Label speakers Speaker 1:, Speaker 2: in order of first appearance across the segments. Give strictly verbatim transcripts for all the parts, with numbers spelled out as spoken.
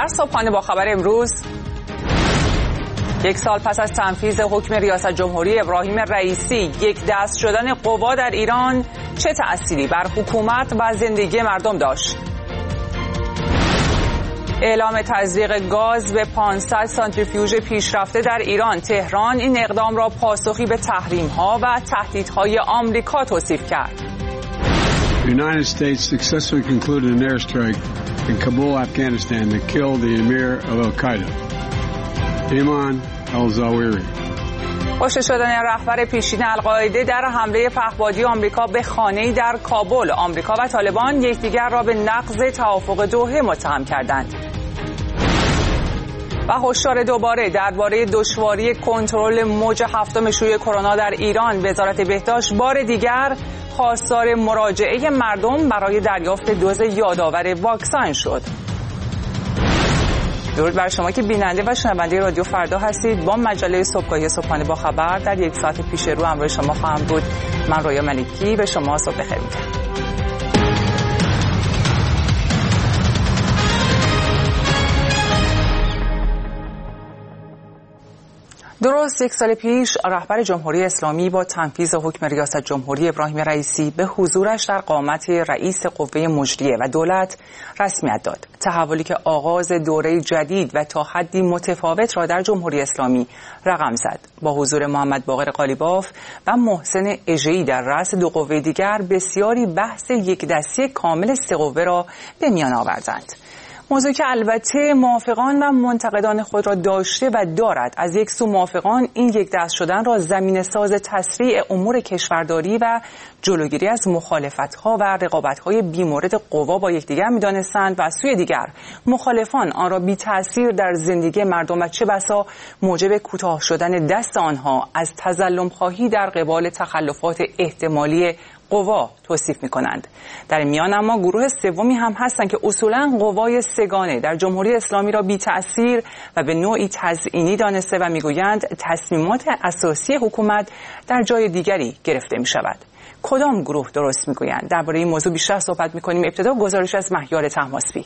Speaker 1: در صبحانه با خبر امروز، یک سال پس از تنفیذ حکم ریاست جمهوری ابراهیم رئیسی، یک دست شدن قوا در ایران چه تأثیری بر حکومت و زندگی مردم داشت؟ اعلام تزریق گاز به پانصد سانتریفیوژ پیشرفته در ایران. تهران این اقدام را پاسخی به تحریم‌ها و تهدیدهای آمریکا توصیف کرد.
Speaker 2: The United States successfully concluded an airstrike in Kabul, Afghanistan that killed the emir of Al-Qaeda, Ayman al-Zawahiri.
Speaker 1: کشته شدن رهبر پیشین القاعده در حمله پهپادی آمریکا به خانه‌ای در کابل. آمریکا و طالبان یکدیگر را به نقض توافق دوحه متهم کردند. و هشدار دوباره درباره دشواری کنترل موج هفتم شیوع کرونا در ایران. وزارت بهداشت بار دیگر خواستار مراجعه مردم برای دریافت دوز یادآور واکسن شد. درود بر شما که بیننده و شنونده رادیو فردا هستید. با مجله صبحگاهی صبحانه با خبر در یک ساعت پیش رو همراه شما خواهم بود. من رویا ملکی به شما صبح بخیر میگم. درست یک سال پیش رهبر جمهوری اسلامی با تنفیذ حکم ریاست جمهوری ابراهیم رئیسی به حضورش در قامت رئیس قوه مجریه و دولت رسمیت داد. تحولی که آغاز دوره جدید و تا حدی متفاوت را در جمهوری اسلامی رقم زد. با حضور محمد باقر قالیباف و محسن اژه‌ای در رأس دو قوه دیگر، بسیاری بحث یک دستی کامل سه قوه را به میان آوردند. موضوعی که البته موافقان و منتقدان خود را داشته و دارد. از یک سو موافقان این یک دست شدن را زمینه‌ساز تسریع امور کشورداری و جلوگیری از مخالفت‌ها و رقابت‌های بی‌مورد قوا با یکدیگر می‌دانستند و از سوی دیگر مخالفان آن را بی‌تأثیر در زندگی مردم و چه بسا موجب کوتاه شدن دست آنها از تظلم‌خواهی در قبال تخلفات احتمالی قوا توصیف می‌کنند. در میان اما گروه سومی هم هستند که اصولاً قوای سگانه در جمهوری اسلامی را بی‌تأثیر و به نوعی تزیینی دانسته و می‌گویند تصمیمات اساسی حکومت در جای دیگری گرفته می‌شود. کدام گروه درست می‌گویند؟ درباره این موضوع بیشتر صحبت می‌کنیم. ابتدا گزارش از مهیار طهماسبی.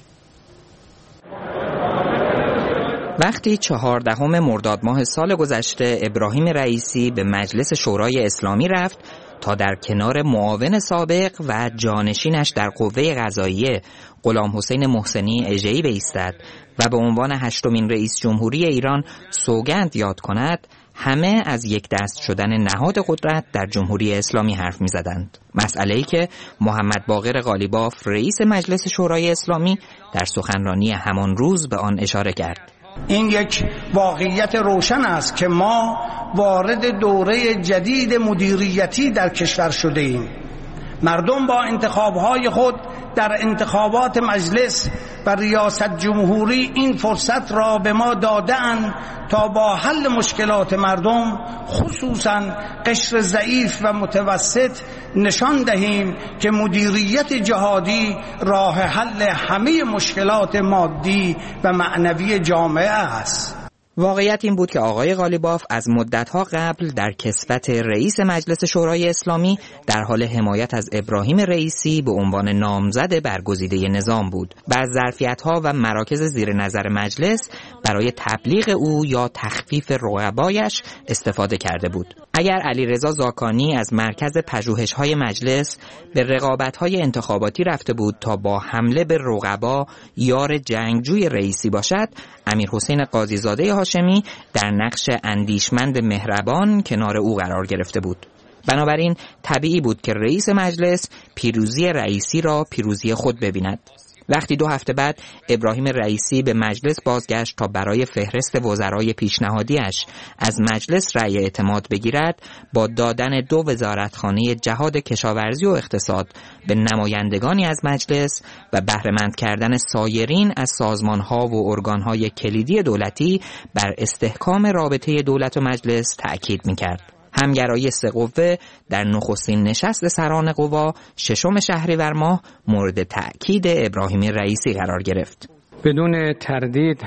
Speaker 3: وقتی چهاردهم مرداد ماه سال گذشته ابراهیم رئیسی به مجلس شورای اسلامی رفت تا در کنار معاون سابق و جانشینش در قوه قضاییه غلام حسین محسنی اژه‌ای بایستد و به عنوان هشتمین رئیس جمهوری ایران سوگند یاد کند، همه از یک دست شدن نهاد قدرت در جمهوری اسلامی حرف می‌زدند. مسئله‌ای که محمد باقر قالیباف رئیس مجلس شورای اسلامی در سخنرانی همان روز به آن اشاره کرد.
Speaker 4: این یک واقعیت روشن است که ما وارد دوره جدید مدیریتی در کشور شده ایم. مردم با انتخابهای خود در انتخابات مجلس و ریاست جمهوری این فرصت را به ما داده‌اند تا با حل مشکلات مردم، خصوصاً قشر ضعیف و متوسط، نشان دهیم که مدیریت جهادی راه حل همه مشکلات مادی و معنوی جامعه است.
Speaker 3: واقعیت این بود که آقای قالیباف از مدتها قبل در کسوت رئیس مجلس شورای اسلامی در حال حمایت از ابراهیم رئیسی به عنوان نامزد برگزیده نظام بود و از ظرفیت‌ها و مراکز زیر نظر مجلس برای تبلیغ او یا تخفیف رقبایش استفاده کرده بود. اگر علیرضا زاکانی از مرکز پژوهش‌های مجلس به رقابت‌های انتخاباتی رفته بود تا با حمله به رقبا یار جنگجوی رئیسی باشد، امیرحسین قاضیزاده هاشمی در نقش اندیشمند مهربان کنار او قرار گرفته بود. بنابراین طبیعی بود که رئیس مجلس پیروزی رئیسی را پیروزی خود ببیند. وقتی دو هفته بعد ابراهیم رئیسی به مجلس بازگشت تا برای فهرست وزرای پیشنهادیش از مجلس رأی اعتماد بگیرد، با دادن دو وزارتخانه جهاد کشاورزی و اقتصاد به نمایندگانی از مجلس و بهره‌مند کردن سایرین از سازمان‌ها و ارگان‌های کلیدی دولتی بر استحکام رابطه دولت و مجلس تأکید می‌کرد. همگرایی سه قوه در نخستین نشست سران قوا ششم شهریور ماه مورد تأکید ابراهیم رئیسی قرار گرفت.
Speaker 5: بدون تردید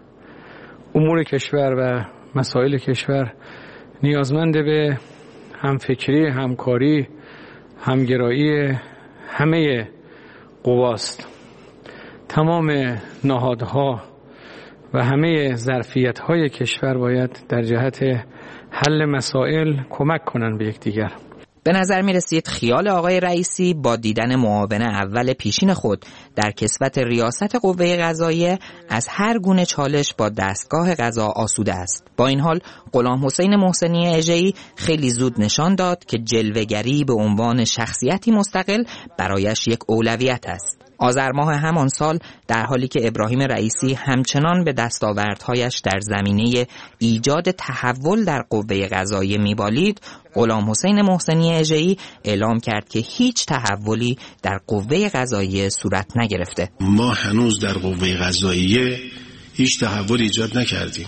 Speaker 5: امور کشور و مسائل کشور نیازمند به همفکری، همکاری، همگرایی همه قواست. تمام نهادها و همه ظرفیت‌های کشور باید در جهت حل مسائل کمک کنن به یکدیگر.
Speaker 3: به نظر می رسید خیال آقای رئیسی با دیدن معاون اول پیشین خود در کسوت ریاست قوه قضاییه از هر گونه چالش با دستگاه قضا آسوده است. با این حال غلام حسین محسنی اژه‌ای خیلی زود نشان داد که جلوه‌گری به عنوان شخصیتی مستقل برایش یک اولویت است. آذر ماه همان سال در حالی که ابراهیم رئیسی همچنان به دستاوردهایش در زمینه ایجاد تحول در قوه قضاییه میبالید، غلام حسین محسنی اژه‌ای اعلام کرد که هیچ تحولی در قوه قضاییه صورت نگرفته.
Speaker 6: ما هنوز در قوه قضاییه هیچ تحول ایجاد نکردیم.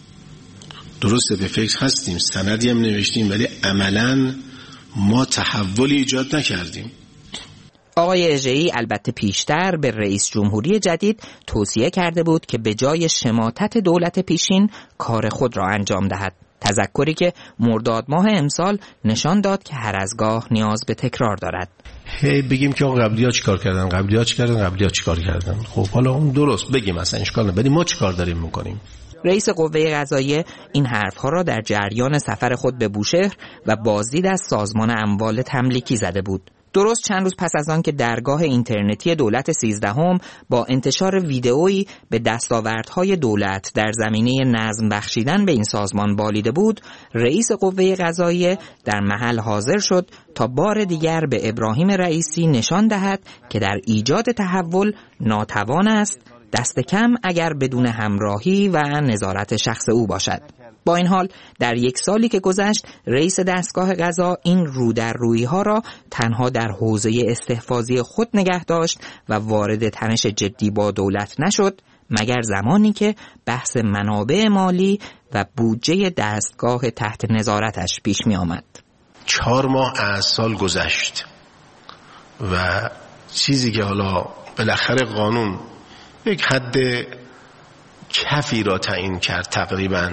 Speaker 6: درسته به فکر هستیم، سندی هم نوشتیم، ولی عملاً ما تحولی ایجاد نکردیم.
Speaker 3: آقای اژه‌ای البته پیشتر به رئیس جمهوری جدید توصیه کرده بود که به جای شماتت دولت پیشین کار خود را انجام دهد. تذکری که مرداد ماه امسال نشان داد که هر از گاه نیاز به تکرار دارد.
Speaker 6: هی بگیم که اون قبلی‌ها چیکار کردن، قبلی‌ها چیکار کردن، قبلی‌ها چیکار کردن. خب حالا اون درست بگیم اصلا اشکال نداره، ما چیکار داریم می‌کنیم.
Speaker 3: رئیس قوه قضاییه این حرفها را در جریان سفر خود به بوشهر و بازدید از سازمان اموال تملیکی زده بود. درست چند روز پس از آن که درگاه اینترنتی دولت سیزدهم با انتشار ویدئویی به دستاوردهای دولت در زمینه نظم بخشیدن به این سازمان بالیده بود، رئیس قوه قضاییه در محل حاضر شد تا بار دیگر به ابراهیم رئیسی نشان دهد که در ایجاد تحول ناتوان است، دست کم اگر بدون همراهی و نظارت شخص او باشد. با این حال در یک سالی که گذشت رئیس دستگاه قضا این رو در رویی ها را تنها در حوزه استحفاظی خود نگه داشت و وارد تنش جدی با دولت نشد مگر زمانی که بحث منابع مالی و بودجه دستگاه تحت نظارتش پیش می آمد.
Speaker 6: چهار ماه از سال گذشت و چیزی که حالا بالاخره قانون یک حد کفی را تعیین کرد تقریباً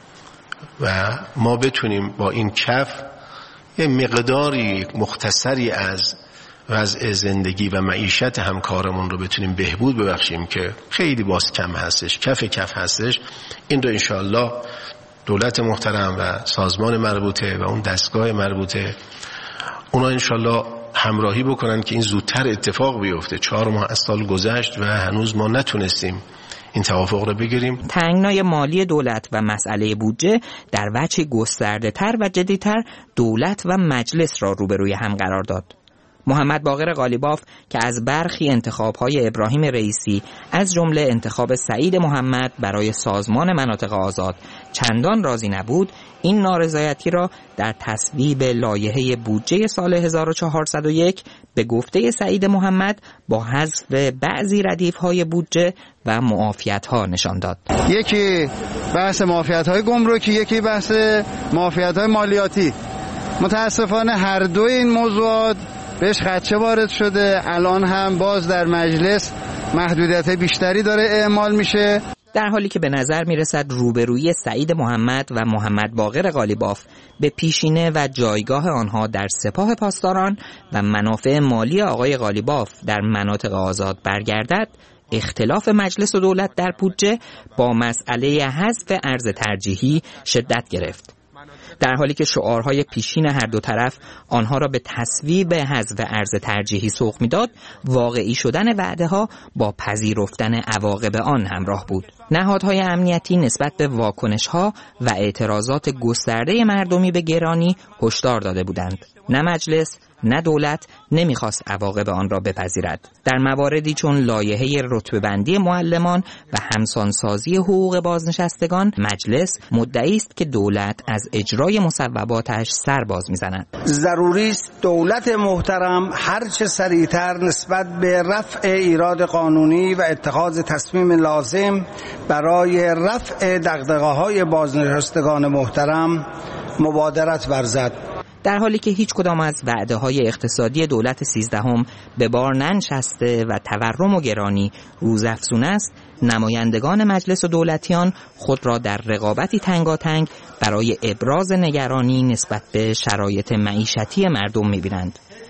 Speaker 6: و ما بتونیم با این کف یه مقداری مختصری از وضع زندگی و معیشت همکارمون رو بتونیم بهبود ببخشیم که خیلی باز کم هستش، کف کف هستش. این رو انشاءالله دولت محترم و سازمان مربوطه و اون دستگاه مربوطه اونا انشاءالله همراهی بکنن که این زودتر اتفاق بیفته. چهار ماه از سال گذشت و هنوز ما نتونستیم این توافق رو بگیریم.
Speaker 3: تنگنای مالی دولت و مسئله بودجه در وجه گسترده تر و جدی‌تر دولت و مجلس را روبروی هم قرار داد. محمد باقر قالیباف که از برخی انتخاب‌های ابراهیم رئیسی از جمله انتخاب سعید محمد برای سازمان مناطق آزاد چندان راضی نبود، این نارضایتی را در تصویب لایحه بودجه سال هزار و چهارصد و یک به گفته سعید محمد با حذف بعضی ردیف‌های بودجه و معافیت‌ها نشان داد.
Speaker 7: یکی بحث معافیت‌های گمرکی، یکی بحث معافیت‌های مالیاتی. متاسفانه هر دو این موضوعات بهش خدشه وارد شده. الان هم باز در مجلس محدودیت بیشتری داره اعمال میشه،
Speaker 3: در حالی که به نظر میرسد روبرویی سعید محمد و محمد باقر قالیباف به پیشینه و جایگاه آنها در سپاه پاسداران و منافع مالی آقای قالیباف در مناطق آزاد برگردد. اختلاف مجلس و دولت در بودجه با مسئله حذف ارز ترجیحی شدت گرفت، در حالی که شعارهای پیشین هر دو طرف آنها را به تصویب حذف ارز ترجیحی سوق میداد. واقعی شدن وعده‌ها با پذیرفتن عواقب آن همراه بود. نهادهای امنیتی نسبت به واکنش‌ها و اعتراضات گسترده مردمی به گرانی هشدار داده بودند. نه مجلس نه دولت نمیخواست عواقب آن را بپذیرد. در مواردی چون لایحه رتبه‌بندی معلمان و همسانسازی حقوق بازنشستگان، مجلس مدعی است که دولت از اجرای مصوباتش سر باز میزند.
Speaker 4: ضروری است دولت محترم هرچه سریعتر نسبت به رفع ایراد قانونی و اتخاذ تصمیم لازم برای رفع دغدغه‌های بازنشستگان محترم مبادرت ورزد.
Speaker 3: در حالی که هیچ کدام از وعده‌های اقتصادی دولت سیزدهم به بار ننشسته و تورم و گرانی روزافزون است، نمایندگان مجلس و دولتیان خود را در رقابتی تنگاتنگ برای ابراز نگرانی نسبت به شرایط معیشتی مردم می‌بینند.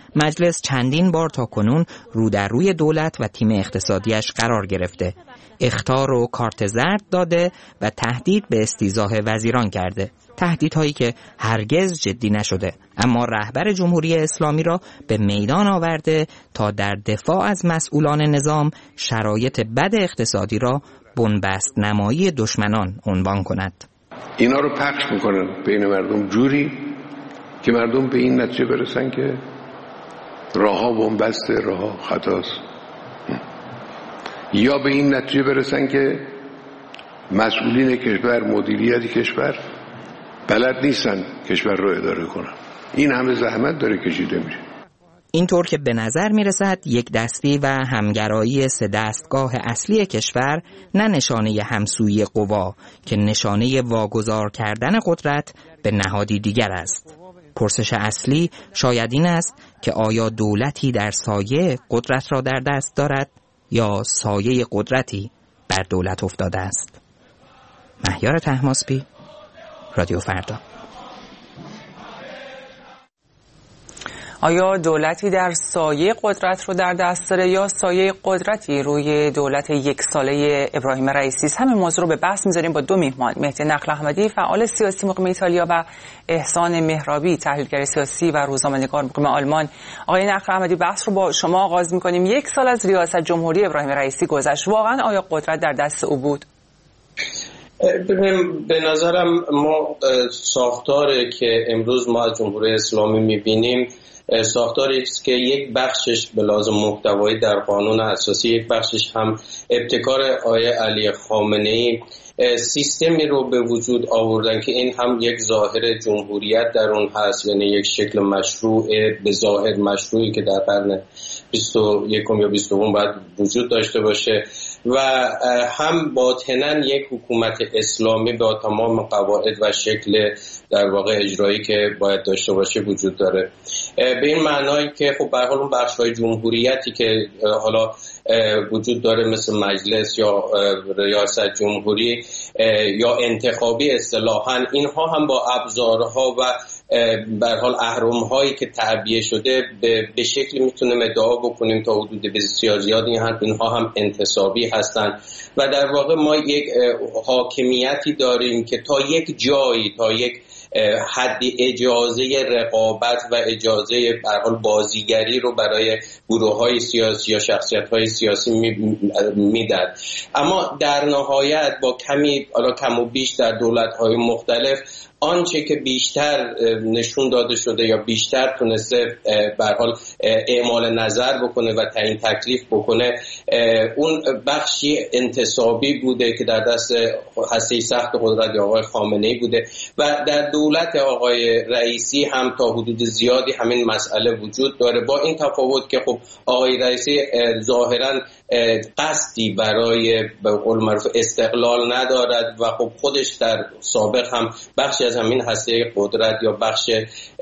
Speaker 3: مجلس چندین بار تا کنون رو در روی دولت و تیم اقتصادیش قرار گرفته، اخطار و کارت زرد داده و تهدید به استیضاح وزیران کرده، تهدیدهایی که هرگز جدی نشده، اما رهبر جمهوری اسلامی را به میدان آورده تا در دفاع از مسئولان نظام شرایط بد اقتصادی را بنبست نمایی دشمنان عنوان کند.
Speaker 8: اینا رو پخش میکنن بین مردم جوری که مردم به این نتیجه برسن که راهها بنبسته، راهها خطاست، یا به این نتیجه برسن که مسئولین کشور، مدیریت کشور بلد نیستن کشور رو اداره کنن. این همه زحمت داره کشیده میشه.
Speaker 3: اینطور که به نظر میرسد یک دستی و همگرایی سه دستگاه اصلی کشور نه نشانه همسویی قوا که نشانه واگذار کردن قدرت به نهادی دیگر است. پرسش اصلی شاید این است که آیا دولتی در سایه قدرت را در دست دارد یا سایه قدرتی بر دولت افتاده است؟ مهیار طهماسبی، رادیو فردا.
Speaker 1: آیا دولتی در سایه قدرت رو در دست داره یا سایه قدرتی روی دولت یک ساله ابراهیم رئیسی است؟ همین موضوع رو به بحث می‌ذاریم با دو میهمان، مهدی نقل احمدی فعال سیاسی مقیم ایتالیا و احسان مهرابی تحلیلگر سیاسی و روزنامه‌نگار مقیم آلمان. آقای نقل احمدی، بحث رو با شما آغاز می‌کنیم. یک سال از ریاست جمهوری ابراهیم رئیسی گذشت، واقعا آیا قدرت در دست او بود؟
Speaker 9: به نظرم ما ساختاری که امروز ما از جمهوری اسلامی می‌بینیم ساختاری است که یک بخشش به لحاظ محتوایی در قانون اساسی، یک بخشش هم ابتکار آقای علی خامنه‌ای سیستمی رو به وجود آوردن که این هم یک ظاهر جمهوریت در اون هست، یعنی یک شکل مشروع به ظاهر مشروعی که در قرن بیست و یکم یا بیست و دوم باید وجود داشته باشه و هم باطناً یک حکومت اسلامی با تمام قواعد و شکل در واقع اجرایی که باید داشته باشه وجود داره. به این معنایی که خب به هر حال اون بخش‌های جمهوریتی که حالا وجود داره مثل مجلس یا ریاست جمهوری یا انتخابی اصطلاحاً، اینها هم با ابزارها و به هر حال اهرم‌هایی که تعبیه شده به شکلی میتونیم ادعا بکنیم تا حدود بسیار زیادی اینها هم انتصابی هستند و در واقع ما یک حاکمیتی داریم که تا یک جایی، تا یک حد اجازه رقابت و اجازه به هر حال بازیگری رو برای گروه‌های سیاسی یا شخصیت‌های سیاسی میداد. اما در نهایت با کمی حالا کم و بیش در دولت‌های مختلف آنچه که بیشتر نشون داده شده یا بیشتر تونسته به هر حال اعمال نظر بکنه و تعیین تکلیف بکنه اون بخشی انتصابی بوده که در دست هسته سخت قدرت آقای خامنه‌ای بوده و در دولت آقای رئیسی هم تا حدود زیادی همین مسئله وجود داره، با این تفاوت که خب آقای رئیسی ظاهراً قصدی برای به قول معروف استقلال ندارد و خب خودش در سابق هم بخشی از همین هسته قدرت یا بخش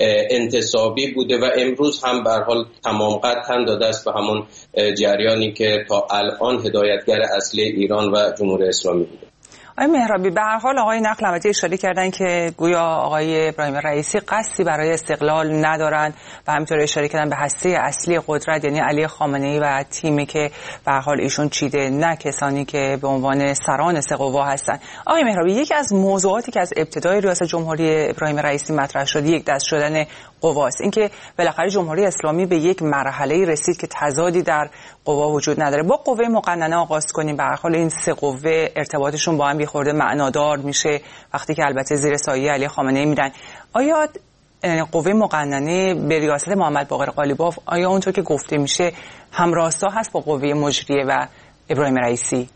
Speaker 9: انتصابی بوده و امروز هم به هر حال تمام قد تن داده است به همون جریانی که تا الان هدایتگر اصلی ایران و جمهوری اسلامی بوده.
Speaker 1: آقای مهرابی، به هر حال آقای نقل احمدی اشاره کردن که گویا آقای ابراهیم رئیسی قصدی برای استقلال ندارن و همینطور اشاره کردن به هسته اصلی قدرت یعنی علی خامنه‌ای و تیمی که به هر حال ایشون چیده، نه کسانی که به عنوان سران سه قوا هستن. آقای مهرابی، یکی از موضوعاتی که از ابتدای ریاست جمهوری ابراهیم رئیسی مطرح شد یک دست شدن قواست، اینکه بالاخره جمهوری اسلامی به یک مرحله رسید که تضادی در قوا وجود نداره. با قوه مقننه آغاز کنیم. به هر حال این سه قوه ارتباطشون با هم خورده معنادار میشه وقتی که البته زیر سایه علی خامنه‌ای میرن. آیا قوه مقننه به ریاست محمد باقر قالیباف آیا اونطور که گفته میشه همراستا هست با قوه مجریه و ابراهیم رئیسی؟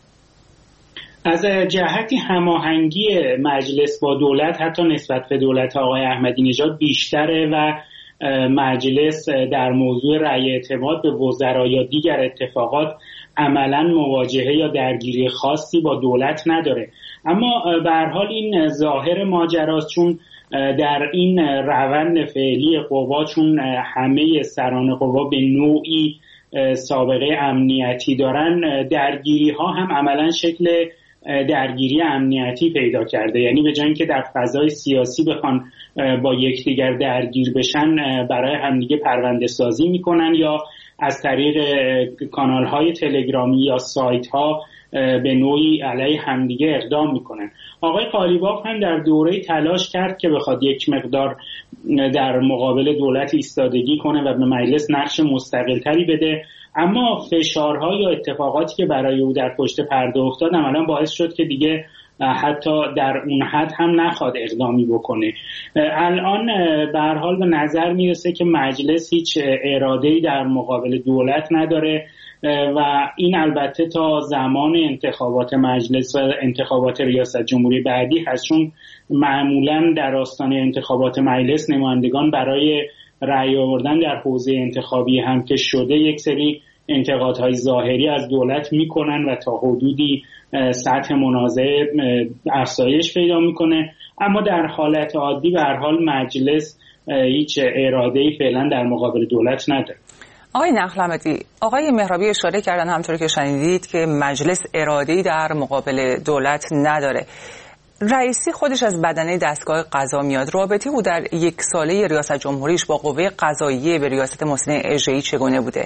Speaker 10: از جهتی هماهنگی مجلس با دولت حتی نسبت به دولت آقای احمدی نژاد بیشتره و مجلس در موضوع رأی اعتماد به وزرا یا دیگر اتفاقات عملاً مواجهه یا درگیری خاصی با دولت نداره. اما به هر حال این ظاهر ماجراست، چون در این روند فعلی قوا، چون همه سران قوا به نوعی سابقه امنیتی دارن، درگیری ها هم عملاً شکل درگیری امنیتی پیدا کرده. یعنی به جای اینکه در فضای سیاسی بخوان با یکدیگر درگیر بشن، برای همدیگه پرونده سازی میکنن یا از طریق کانال‌های تلگرامی یا سایت‌ها به نوعی علیه همدیگه اقدام میکنن. آقای قالیباف هم در دوره تلاش کرد که بخواد یک مقدار در مقابل دولت ایستادگی کنه و به مجلس نقش مستقل‌تری بده، اما فشارها یا اتفاقاتی که برای او در پشت پرده افتاد عملاً باعث شد که دیگه حتی در اون حد هم نخواد اقدامی بکنه. الان به هر حال به نظر میرسه که مجلس هیچ اراده‌ای در مقابل دولت نداره و این البته تا زمان انتخابات مجلس و انتخابات ریاست جمهوری بعدی هست، چون معمولاً در آستانه انتخابات مجلس نمایندگان برای رأی آوردن در حوزه انتخابی هم که شده یک سری انتقادهای ظاهری از دولت میکنن و تا حدودی سطح منازعه افزایش پیدا میکنه، اما در حالت عادی به هر حال مجلس هیچ اراده‌ای فعلا در مقابل دولت نداره.
Speaker 1: آقای نخلمتی، آقای مهرابی اشاره کردن همطور که شنیدید که مجلس اراده‌ای در مقابل دولت نداره. رئیسی خودش از بدنه دستگاه قضا میاد. رابطه او در یک ساله ریاست جمهوریش با قوه قضاییه به ریاست محسن اژه‌ای چگونه بوده؟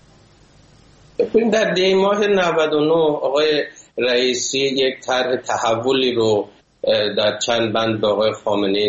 Speaker 9: ببین در دی ماه نود و نه آقای رئیسی یک طرح تحولی رو در چند بند به آقای خامنه‌ای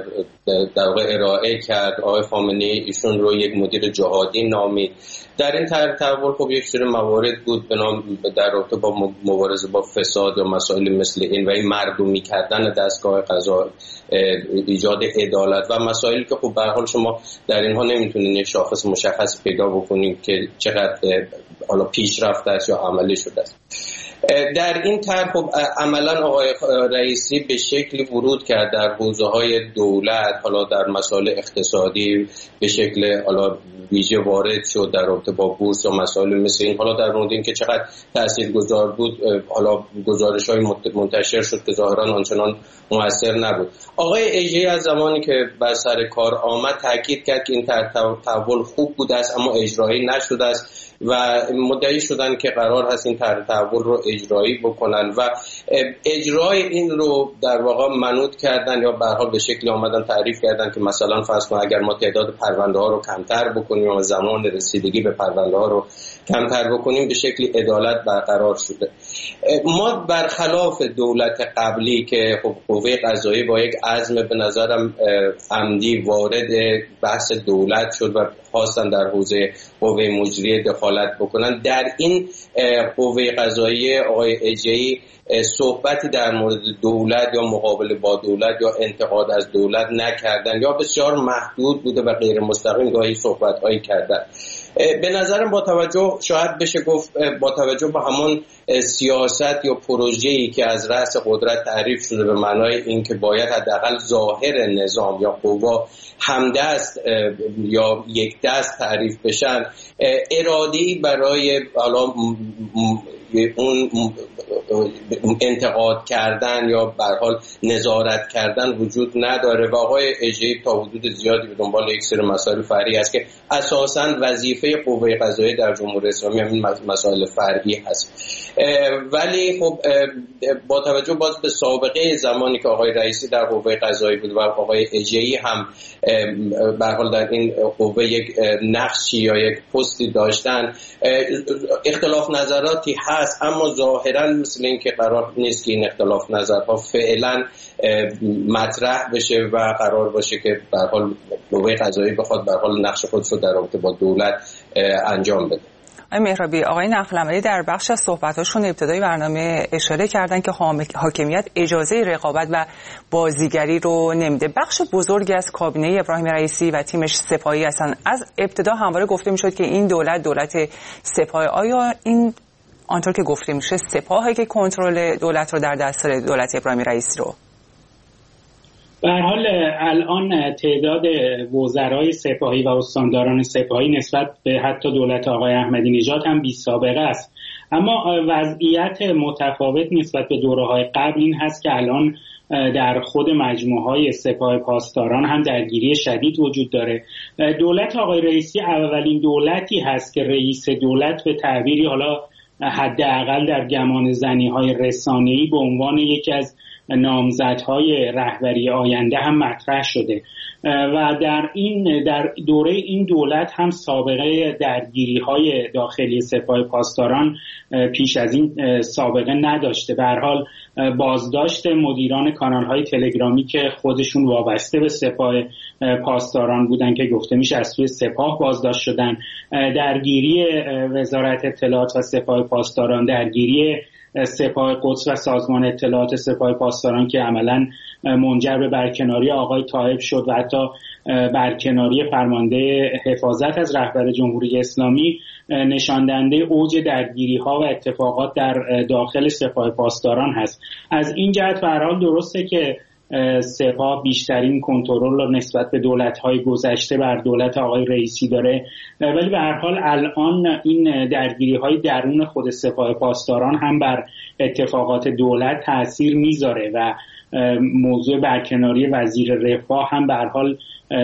Speaker 9: در واقع ارائه کرد. آقای خامنه‌ای ایشون رو یک مدیر جهادی نامید. در این طرح تحول خب یک سری موارد بود به نام در رابطه با مبارزه با فساد و مسائل مثل این و این مردمی کردن دستگاه قضا، ایجاد عدالت و مسائلی که خب به هر حال شما در اینها نمیتونید یک شاخص مشخص پیدا بکنید که چقدر حالا پیشرفت است یا عملی شده است. در این طرح خب عملا آقای رئیسی به شکلی ورود کرد در حوزه‌های دولت، حالا در مسائل اقتصادی به شکل حالا ویژه وارد شد در رابطه با بورس و مسائل مثل این. حالا در مورد این که چقدر تاثیرگذار بود حالا گزارش‌های منتشر شد که ظاهراً آنچنان مؤثر نبود. آقای اژه‌ای از زمانی که بر سر کار آمد تاکید کرد که این تحول خوب بوده است اما اجرایی نشده است و مدعی شدن که قرار هست این طرح تحول رو اجرایی بکنن و اجرای این رو در واقع منوط کردن یا به هر حال به شکلی آمدن تعریف کردن که مثلا فرض کن اگر ما تعداد پرونده ها رو کمتر بکنیم و زمان رسیدگی به پرونده ها رو کمتر بکنیم به شکلی عدالت برقرار شده. ما برخلاف دولت قبلی که خب قوه قضاییه با یک عزم به نظرم عمدی وارد بحث دولت شد و خواستن در حوزه قوه مجریه دخالت بکنن، در این قوه قضاییه آقای اژه‌ای صحبتی در مورد دولت یا مقابله با دولت یا انتقاد از دولت نکردن یا بسیار محدود بوده و غیر مستقیم گاهی صحبت‌هایی کردن. به نظرم با توجه شاید بشه گفت با توجه به همون سیاست یا پروژه‌ای که از رأس قدرت تعریف شده به معنای اینکه باید حداقل ظاهر نظام یا قوا همدست یا یک دست تعریف بشن، اراده‌ای برای حالا اون انتقاد کردن یا به هر حال نظارت کردن وجود نداره و آقای اژه‌ای تا حدود زیادی به دنبال یک سری مسائل فرعی است که اساساً وظیفه قوه قضاییه در جمهوری اسلامی همین مسائل فرعی هست. ولی خب با توجه باز به سابقه زمانی که آقای رئیسی در قوه قضاییه بود و آقای اژه‌ای هم به هر حال در این قوه یک نقشی یا یک پستی داشتن، اختلاف نظراتی هست اما ظاهراً مثل این که قرار نیست که این اختلاف نظرها فعلا مطرح بشه و قرار باشه که به هر حال قوه قضاییه بخواد به هر حال نقش خودش رو در رابطه با دولت انجام بده.
Speaker 1: آقای مهرابی، آقای نخلمتی در بخش از صحبتاشون ابتدای برنامه اشاره کردن که حاکمیت اجازه رقابت و بازیگری رو نمیده. بخش بزرگی از کابینه ابراهیم رئیسی و تیمش سپاهی هستن. از ابتدا همواره گفته میشد که این دولت دولت سپاه. آیا این آنطور که گفته میشه سپاهی که کنترل دولت رو در دست داره، دولت ابراهیم رئیسی رو؟
Speaker 10: به هر حال الان تعداد وزرای سپاهی و استانداران سپاهی نسبت به حتی دولت آقای احمدی نژاد هم بی سابقه است، اما وضعیت متفاوت نسبت به دوره‌های قبل این هست که الان در خود مجموعه‌های سپاه پاسداران هم درگیری شدید وجود داره. دولت آقای رئیسی اولین دولتی هست که رئیس دولت به تعبیری حالا حداقل در گمان زنی‌های رسانه‌ای به عنوان یکی از نامزدهای رهبری آینده هم مطرح شده و در این در دوره این دولت هم سابقه درگیری‌های داخلی سپاه پاسداران پیش از این سابقه نداشته. به هر حال بازداشت مدیران کانال‌های تلگرامی که خودشون وابسته به سپاه پاسداران بودن که گفته میشه از سوی سپاه بازداشت شدن، درگیری وزارت اطلاعات و سپاه پاسداران، درگیری سپاه قدس و سازمان اطلاعات سپاه پاسداران که عملاً منجر به برکناری آقای طایب شد و حتی برکناری فرمانده حفاظت از رهبر جمهوری اسلامی، نشان دهنده اوج درگیری‌ها و اتفاقات در داخل سپاه پاسداران هست. از این جهت به هر حال درسته که سپاه بیشترین کنترل رو نسبت به دولت‌های گذشته بر دولت آقای رئیسی داره، ولی به هر حال الان این درگیری‌های درون خود سپاه پاسداران هم بر اتفاقات دولت تأثیر میذاره و موضوع برکناری وزیر رفاه هم به هر حال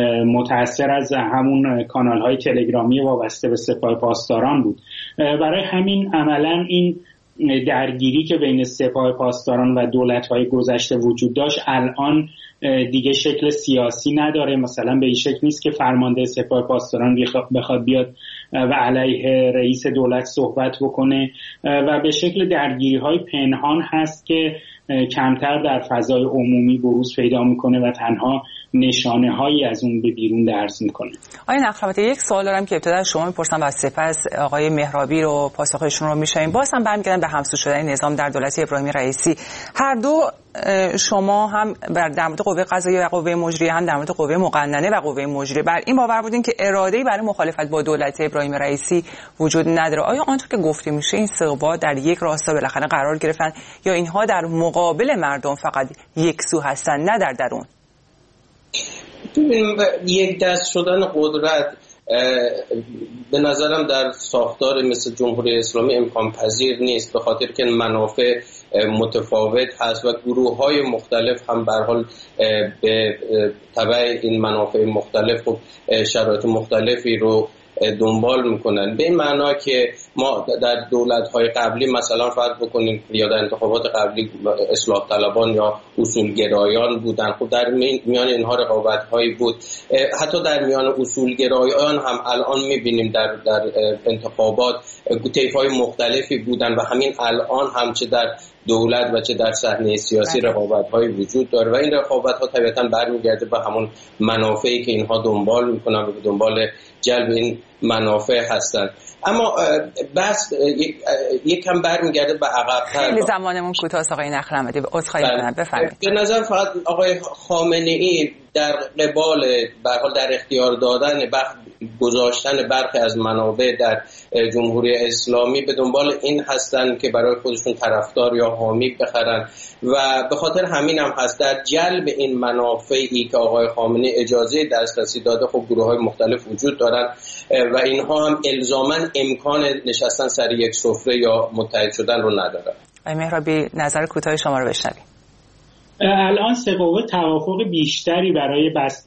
Speaker 10: متأثر از همون کانال‌های تلگرامی وابسته به سپاه پاسداران بود. برای همین عملاً این درگیری که بین سپاه پاسداران و دولت‌های گذشته وجود داشت الان دیگه شکل سیاسی نداره. مثلا به این شکل نیست که فرمانده سپاه پاسداران بخواد بیاد و علیه رئیس دولت صحبت بکنه و به شکل درگیری‌های پنهان هست که کمتر در فضای عمومی بروز پیدا میکنه و تنها نشانه هایی از اون به بیرون درز میکنه.
Speaker 1: آقای نخلمتی، یک سوال دارم که ابتدا شما میپرسم و سپس آقای مهرابی رو پاسخشون رو میشنویم. باز هم برمیگردن به همسو شدن نظام در دولت ابراهیم رئیسی. هر دو شما هم در مورد قوه قضاییه و قوه مجریه هم در مورد قوه مقننه و قوه مجریه بر این باور بودین که اراده‌ای برای مخالفت با دولت ابراهیم رئیسی وجود نداره. آیا آنطور که گفته میشه این سه قوا در یک راستا بالاخره قرار گرفتن یا اینها در مقابل مردم فقط یک سو هستن نه در درون؟
Speaker 9: ببینیم یک دست شدن قدرت به نظرم در ساختار مثل جمهوری اسلامی امکان پذیر نیست، به خاطر که منافع متفاوت هست و گروه های مختلف هم به هر حال به تبع این منافع مختلف و شرایط مختلفی رو دنبال میکنن. به این معنا که ما در دولت‌های قبلی مثلا فرض بکنیم یا در انتخابات قبلی اصلاح طلبان یا اصولگرایان بودن، خب در میان اینها رقابت‌هایی بود. حتی در میان اصولگرایان هم الان می‌بینیم در در انتخابات طیف‌های مختلفی بودن و همین الان هم چه در دولت و چه در صحنه سیاسی رقابت‌های وجود داره و این رقابت‌ها طبیعتاً برمیگرده به همون منافعی که اینها دنبال می‌کنن و به دنبال جلب این منافع هستن. اما بس یک کم برمیگرده به عقب‌تر.
Speaker 1: خیلی زمانمون کوتاه آقای نخلمتی، عذرخواهی می‌کنم، بفرمایید.
Speaker 9: به نظر فقط آقای خامنه‌ای در قبال به هر حال در اختیار دادن بخ گذاشتن برخی از منابع در جمهوری اسلامی به دنبال این هستن که برای خودشون طرفدار یا حامی بخرن و به خاطر همین هم هست در جلب این منافعی که آقای خامنه‌ای اجازه دسترسی داده خب گروه‌های مختلف وجود دارن و اینها هم الزاماً امکان نشستن سر یک سفره یا متحد شدن رو ندارن.
Speaker 1: آقای مهرابی نظر کوتاه شما رو بشنویم.
Speaker 10: الان سه قوه توافق بیشتری برای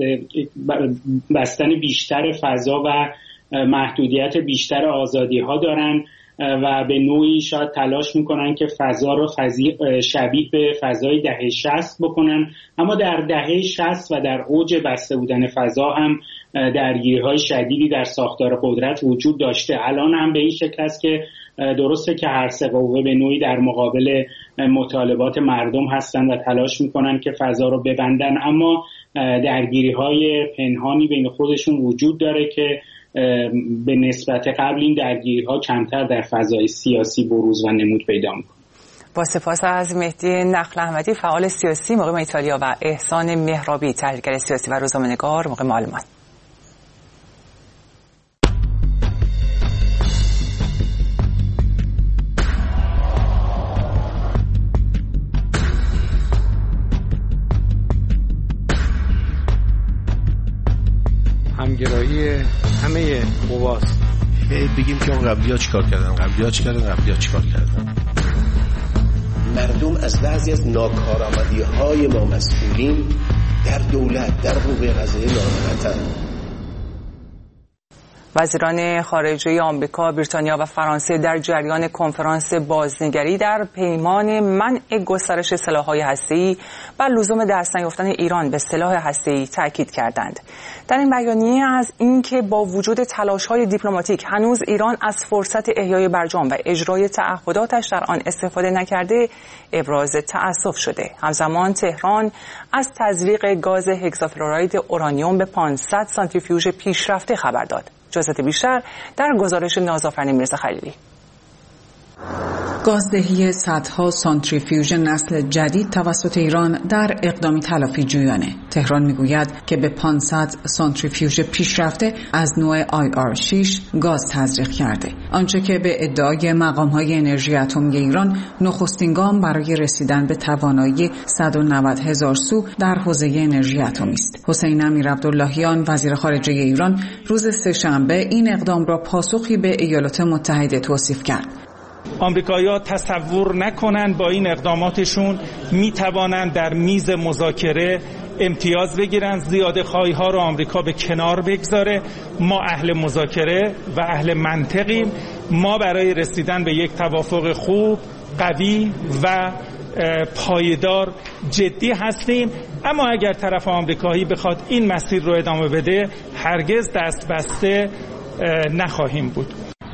Speaker 10: بستن بیشتر فضا و محدودیت بیشتر آزادی ها دارن و به نوعی شاید تلاش میکنن که فضا رو شبیه به فضای دهه شصت بکنن، اما در دهه شصت و در اوج بسته بودن فضا هم درگیری‌های شدیدی در ساختار قدرت وجود داشته. الان هم به این شکل است که درسته که هر سه قوه به نوعی در مقابل مطالبات مردم هستن و تلاش میکنن که فضا رو ببندن، اما درگیری‌های پنهانی بین خودشون وجود داره که به نسبت قبل این درگیری‌ها کمتر در فضای سیاسی بروز و نمود پیدا میکنه.
Speaker 1: با سپاس از مهدی نخل احمدی، فعال سیاسی مقیم ایتالیا، و احسان مهرابی، تحلیلگر سیاسی و روزنامه‌نگار مقیم آلمان.
Speaker 5: همگرایی همه قواست.
Speaker 6: بگیم که اون قبلی‌ها چیکار کردن، قبلی‌ها چیکار کردن، قبلی‌ها چیکار کردن.
Speaker 11: مردم از بعضی از ناکارآمدی‌های ما مسئولین در دولت، در قوه قضاییه ناراحتن.
Speaker 1: وزیران خارجه آمریکا، بریتانیا و فرانسه در جریان کنفرانس بازنگری در پیمان منع گسترش سلاح‌های هسته‌ای بر لزوم دست نیافتن ایران به سلاح هسته‌ای تاکید کردند. در این بیانیه از اینکه با وجود تلاش‌های دیپلماتیک هنوز ایران از فرصت احیای برجام و اجرای تعهداتش در آن استفاده نکرده ابراز تأسف شده. همزمان تهران از تزریق گاز هگزافلوراید اورانیوم به پانصد سانتریفیوژ پیشرفته خبر داد. جزئیات بیشتر در گزارش نازآفرین میرزا خلیلی.
Speaker 12: گازدهی صدها سانتریفیوژ نسل جدید توسط ایران در اقدامی تلافی جویانه. تهران میگوید که به پانصد سانتریفیوژ پیشرفته از نوع آی آر شش گاز تزریق کرده. آنچه که به ادعای مقام‌های انرژی اتمی ایران نخستین گام برای رسیدن به توانایی صد و نود هزار سو در حوزه انرژی اتمی است. حسین امیرعبداللهیان وزیر خارجه ایران روز سه‌شنبه این اقدام را پاسخی به ایالات متحده توصیف کرد.
Speaker 13: آمریکایی‌ها تصور نکنن با این اقداماتشون میتوانند در میز مذاکره امتیاز بگیرن، زیاده خواهی‌ها رو آمریکا به کنار بگذاره. ما اهل مذاکره و اهل منطقیم. ما برای رسیدن به یک توافق خوب، قوی و پایدار جدی هستیم، اما اگر طرف آمریکایی بخواد این مسیر رو ادامه بده هرگز دست بسته نخواهیم بود.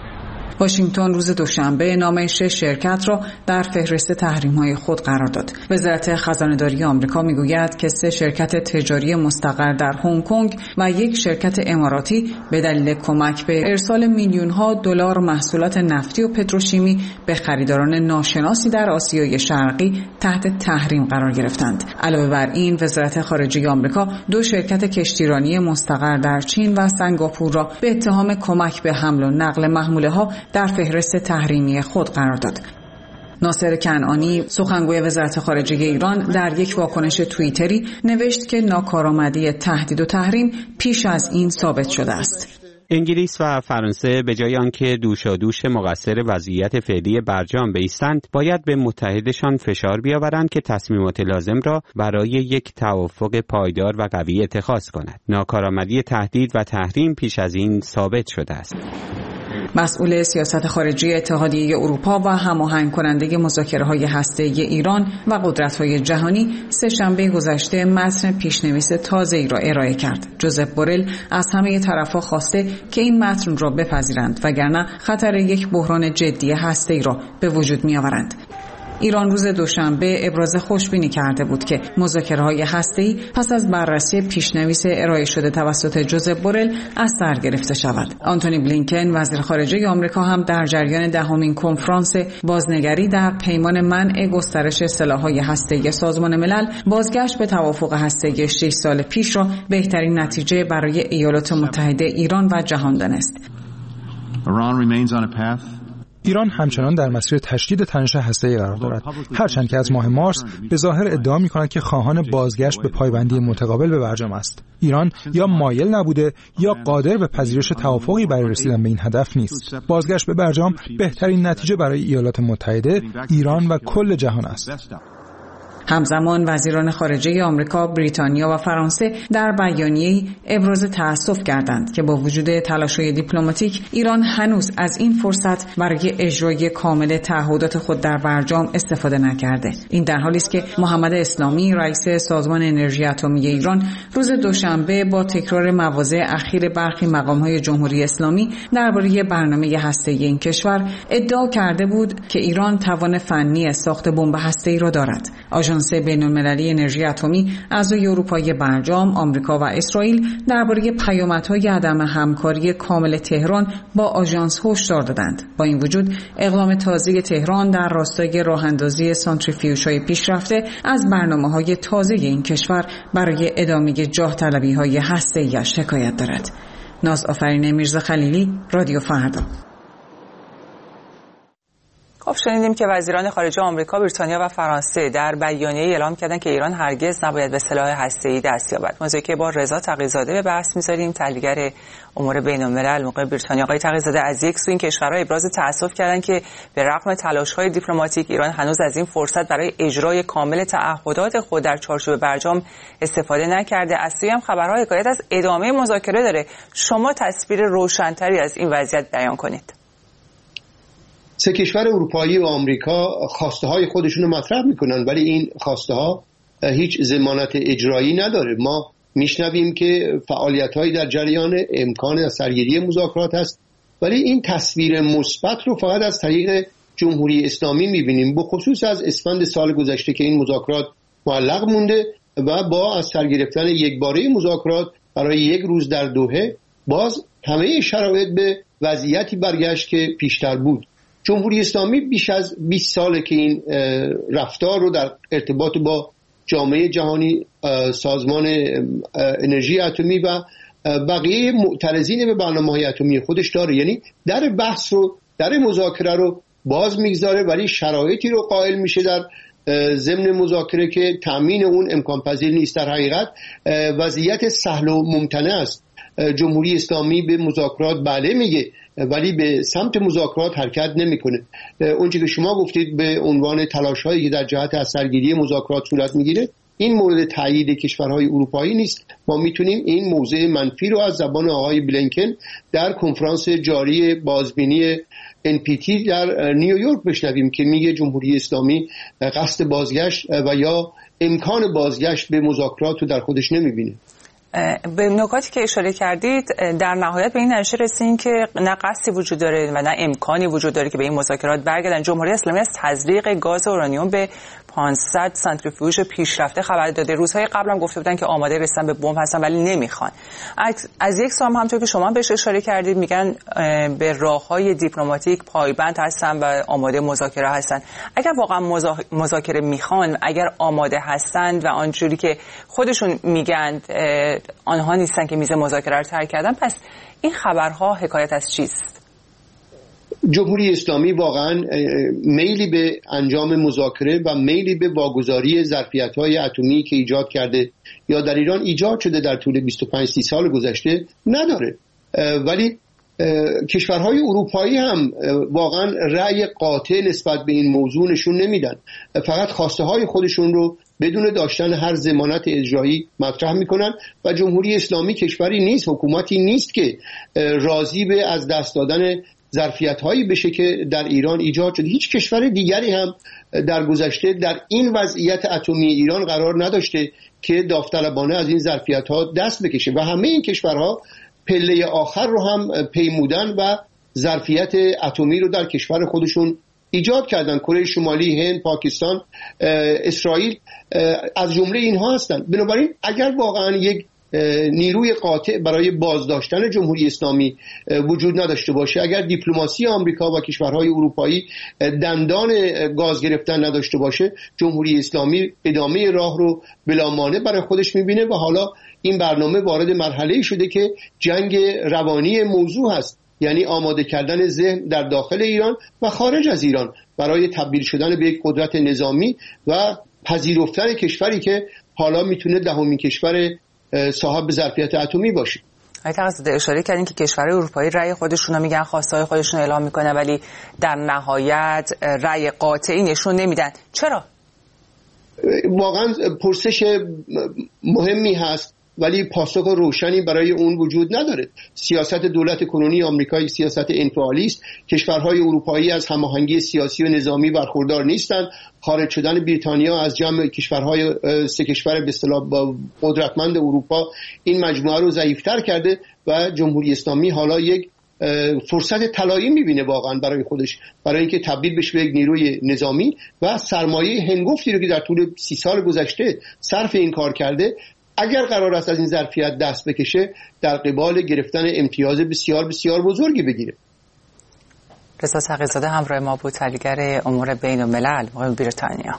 Speaker 12: واشنگتن روز دوشنبه نام شش شرکت را در فهرست تحریم‌های خود قرار داد. وزارت خزانه‌داری آمریکا میگوید که سه شرکت تجاری مستقر در هنگ کنگ و یک شرکت اماراتی به دلیل کمک به ارسال میلیون‌ها دلار محصولات نفتی و پتروشیمی به خریداران ناشناسی در آسیای شرقی تحت تحریم قرار گرفتند. علاوه بر این، وزارت خارجه آمریکا دو شرکت کشتیرانی مستقر در چین و سنگاپور را به اتهام کمک به حمل و نقل محموله‌ها در فهرست تحریمی خود قرار داد. ناصر کنعانی سخنگوی وزارت خارجه ایران در یک واکنش توییتری نوشت که ناکارآمدی تهدید و تحریم پیش از این ثابت شده است.
Speaker 14: انگلیس و فرانسه به جای آنکه دوشادوش مقصر وضعیت فعلی برجام بایستند، باید به متحدشان فشار بیاورند که تصمیمات لازم را برای یک توافق پایدار و قوی اتخاذ کند. ناکارآمدی تهدید و تحریم پیش از این ثابت شده است.
Speaker 12: مسئول سیاست خارجی اتحادیه اروپا و هماهنگ کننده مذاکره‌های هسته‌ای ایران و قدرت‌های جهانی سه‌شنبه گذشته متن پیشنویس تازه‌ای را ارائه کرد. جوزف بورل از همه طرف‌ها خواسته که این متن را بپذیرند وگرنه خطر یک بحران جدی هسته‌ای را به وجود می‌آورند. ایران روز دوشنبه ابراز خوشبینی کرده بود که مذاکره‌های هسته‌ای پس از بررسی پیشنویس ارائه شده توسط جوزف بورل از سر گرفته شود. آنتونی بلینکن وزیر خارجه آمریکا هم در جریان دهمین کنفرانس بازنگری در پیمان منع گسترش سلاح‌های هسته‌ای سازمان ملل بازگشت به توافق هسته‌ای شش سال پیش را بهترین نتیجه برای ایالات متحده ایران و جهان دانست.
Speaker 15: ایران همچنان در مسیر تشدید تنش هسته‌ای قرار دارد، هرچند که از ماه مارس به ظاهر ادعا می‌کند که خواهان بازگشت به پایبندی متقابل به برجام است. ایران یا مایل نبوده یا قادر به پذیرش توافقی برای رسیدن به این هدف نیست. بازگشت به برجام بهترین نتیجه برای ایالات متحده، ایران و کل جهان است.
Speaker 12: همزمان وزیران خارجه آمریکا، بریتانیا و فرانسه در بیانیه‌ای ابراز تأسف کردند که با وجود تلاش‌های دیپلماتیک ایران هنوز از این فرصت برای اجرای کامل تعهدات خود در برجام استفاده نکرده. این در حالی است که محمد اسلامی رئیس سازمان انرژی اتمی ایران روز دوشنبه با تکرار مواضع اخیر برخی مقام‌های جمهوری اسلامی درباره برنامه هسته‌ای این کشور ادعا کرده بود که ایران توان فنی ساخت بمب هسته‌ای را دارد. آژانس بین‌المللی انرژی اتمی اعضای اروپایی برجام، آمریکا و اسرائیل درباره پیامدهای عدم همکاری کامل تهران با آژانس هشدار دادند. با این وجود اقدام تازه تهران در راستای راه‌اندازی سانتریفیوژهای پیشرفته از برنامه‌های تازه این کشور برای ادامه جاه طلبی‌های هسته‌ای‌اش حکایت دارد. نازآفرین میرزا خلیلی، رادیو فردا.
Speaker 1: خب شنیدیم که وزیران خارجه آمریکا، بریتانیا و فرانسه در بیانیه اعلام کردند که ایران هرگز نباید به سلاح هسته‌ای دست یابد. موضوعی که با رضا تقی‌زاده به بحث می‌ذاریم، تحلیلگر امور بین‌الملل موقع بریتانیا. آقای تقی‌زاده، از یک سو این کشورها ابراز تأسف کردند که به رغم تلاش‌های دیپلماتیک ایران هنوز از این فرصت برای اجرای کامل تعهدات خود در چارچوب برجام استفاده نکرده. از سوی هم خبرها حکایت از ادامه مذاکره داره. شما تصویر روشن‌تری از این وضعیت بیان کنید.
Speaker 8: سه کشور اروپایی و آمریکا خواسته های خودشون رو مطرح میکنن، ولی این خواسته ها هیچ ضمانت اجرایی نداره. ما میشنویم که فعالیت هایی در جریان، امکان از سرگیری مذاکرات هست، ولی این تصویر مثبت رو فقط از طریق جمهوری اسلامی میبینیم، به خصوص از اسفند سال گذشته که این مذاکرات معلق مونده و با از سر گرفتن یکباره مذاکرات برای یک روز در دوحه باز همه شرایط به وضعیتی برگشت که پیشتر بود. جمهوری اسلامی بیش از بیست ساله که این رفتار رو در ارتباط با جامعه جهانی، سازمان انرژی اتمی و بقیه معترضین به برنامه‌های اتمی خودش داره. یعنی در بحث رو، در مذاکره رو باز میگذاره، ولی شرایطی رو قائل میشه در ضمن مذاکره که تأمین اون امکان پذیر نیست. در حقیقت وضعیت سهل و ممتنع است. جمهوری اسلامی به مذاکرات بله میگه، ولی به سمت مذاکرات حرکت نمیکنه. اونچه که شما گفتید به عنوان تلاش‌هایی که در جهت از سرگیری مذاکرات صورت میگیره، این مورد تایید کشورهای اروپایی نیست. ما میتونیم این موضع منفی رو از زبان آقای بلینکن در کنفرانس جاری بازبینی ان پی تی در نیویورک بشنویم که میگه جمهوری اسلامی قصد بازگشت و یا امکان بازگشت به مذاکرات رو در خودش نمیبینه.
Speaker 1: به نکاتی که اشاره کردید در نهایت به این نتیجه رسیدین که نه قصدی وجود داره و نه امکانی وجود داره که به این مذاکرات برگردن. جمهوری اسلامی از تزریق گاز اورانیوم به پانصد سانتریفیوژ پیشرفته خبر داده. روزهای قبل هم گفته بودن که آماده رسیدن به بمب هستن ولی نمیخوان. از یک سوم همونطور که شما بهش اشاره کردید میگن به راههای دیپلماتیک پایبند هستن و آماده مذاکره هستن. اگر واقعا مذاکره میخوان، اگر آماده هستند و آنجوری که خودشون میگن آنها نیستن که میز مذاکره رو ترک کردن، پس این خبرها حکایت از چیست؟
Speaker 8: جمهوری اسلامی واقعا میلی به انجام مذاکره و میلی به واگذاری ظرفیت‌های اتمی که ایجاد کرده یا در ایران ایجاد شده در طول بیست و پنج سی سال گذشته نداره. ولی کشورهای اروپایی هم واقعا رأی قاطع نسبت به این موضوع نشون نمیدن، فقط خواسته های خودشون رو بدون داشتن هر ضمانت اجرایی مطرح میکنن و جمهوری اسلامی کشوری نیست، حکومتی نیست که راضی به از دست دادن ظرفیت هایی بشه که در ایران ایجاد شده. هیچ کشور دیگری هم در گذشته در این وضعیت اتمی ایران قرار نداشته که داوطلبانه از این ظرفیت ها دست بکشه و همه این کشورها پله آخر رو هم پیمودن و ظرفیت اتمی رو در کشور خودشون ایجاد کردن. کره شمالی، هند، پاکستان، اسرائیل از جمله اینها هستند. بنابراین اگر واقعا یک نیروی قاطع برای بازداشتن جمهوری اسلامی وجود نداشته باشه، اگر دیپلماسی آمریکا و کشورهای اروپایی دندان گاز گرفتن نداشته باشه، جمهوری اسلامی ادامه راه رو بلا مانع برای خودش میبینه و حالا این برنامه وارد مرحله‌ای شده که جنگ روانی موضوع هست، یعنی آماده کردن ذهن در داخل ایران و خارج از ایران برای تبدیل شدن به یک قدرت نظامی و پذیرفتن کشوری که حالا میتونه دهمین کشور صاحب ظرفیت اتمی باشه.
Speaker 1: آقای تقی‌زاده اشاره کردین که کشورهای اروپایی رأی خودشون رو میگن، خواستهای خودشون رو اعلام میکنن، ولی در نهایت رأی قاطعی نشون نمیدن. چرا؟
Speaker 8: واقعا پرسش مهمی هست ولی پاسخ روشنی برای اون وجود نداره. سیاست دولت کنونی آمریکا یک سیاست انفعالی است. کشورهای اروپایی از هماهنگی سیاسی و نظامی برخوردار نیستند. خارج شدن بریتانیا از جمع کشورهای سه کشور به اصطلاح قدرتمند اروپا این مجموعه رو ضعیف‌تر کرده و جمهوری اسلامی حالا یک فرصت طلایی می‌بینه واقعا برای خودش، برای اینکه تبدیل بشه به یک نیروی نظامی و سرمایه هنگفتی رو که در طول سی سال گذشته صرف این کار کرده، اگر قرار است از این ظرفیت دست بکشه، در قبال گرفتن امتیاز بسیار بسیار بزرگی بگیره.
Speaker 1: رضا تقی‌زاده همراه ما بود، تحلیلگر امور بین الملل بریتانیا.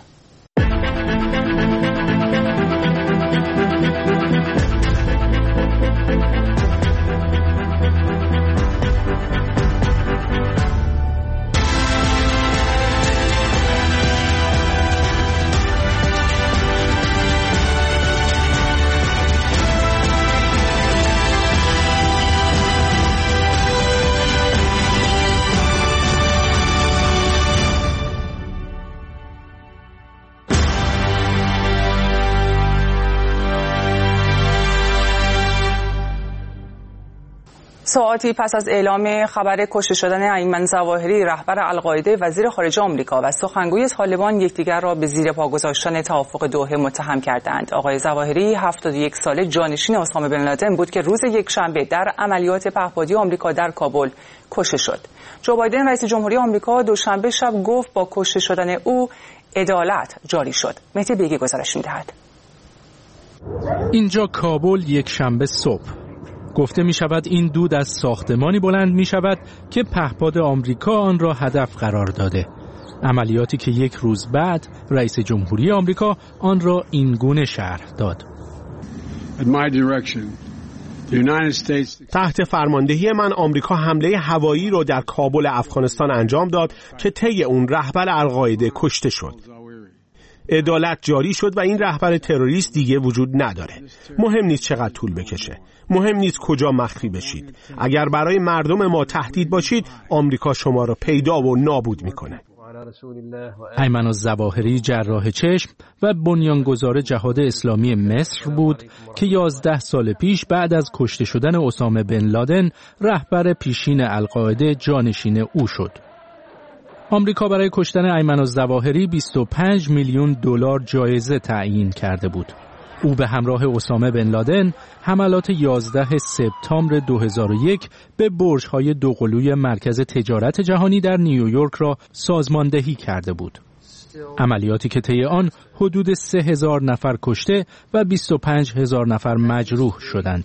Speaker 1: ساعاتی پس از اعلام خبر کشته شدن ایمن ظواهری رهبر القاعده، وزیر خارجه آمریکا و سخنگوی طالبان یکدیگر را به زیر پا گذاشتن توافق دوحه متهم کردند. آقای ظواهری هفتاد و یک ساله جانشین اسامه بن لادن بود که روز یکشنبه در عملیات پهپادی آمریکا در کابل کشته شد. جو بایدن رئیس جمهوری آمریکا دوشنبه شب گفت با کشته شدن او عدالت جاری شد. مهدی بیگی گزارش می‌دهد.
Speaker 16: اینجا کابل یک شنبه صبح. گفته می شود این دود از ساختمانی بلند می شود که پهپاد آمریکا آن را هدف قرار داده. عملیاتی که یک روز بعد رئیس جمهوری آمریکا آن را این گونه شرح داد.
Speaker 11: تحت فرماندهی من آمریکا حمله هوایی را در کابل افغانستان انجام داد که طی اون رهبر القاعده کشته شد. عدالت جاری شد و این رهبر تروریست دیگه وجود نداره. مهم نیست چقدر طول بکشه. مهم نیست کجا مخفی بشید. اگر برای مردم ما تهدید باشید، آمریکا شما را پیدا و نابود میکنه.
Speaker 16: ایمن الظواهری جراح چشم و بنیانگذار جهاد اسلامی مصر بود که یازده سال پیش بعد از کشته شدن اسامه بن لادن رهبر پیشین القاعده جانشین او شد. آمریکا برای کشتن ایمن الظواهری بیست و پنج میلیون دلار جایزه تعیین کرده بود. او به همراه اسامه بن لادن حملات یازده سپتامبر دو هزار و یک به برج‌های دوقلوی مرکز تجارت جهانی در نیویورک را سازماندهی کرده بود. عملیاتی که طی آن حدود سه هزار نفر کشته و بیست و پنج هزار نفر مجروح شدند.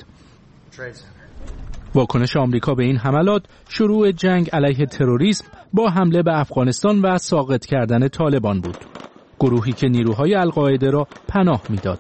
Speaker 16: واکنش آمریکا به این حملات شروع جنگ علیه تروریسم با حمله به افغانستان و ساقط کردن طالبان بود. گروهی که نیروهای القاعده را پناه میداد.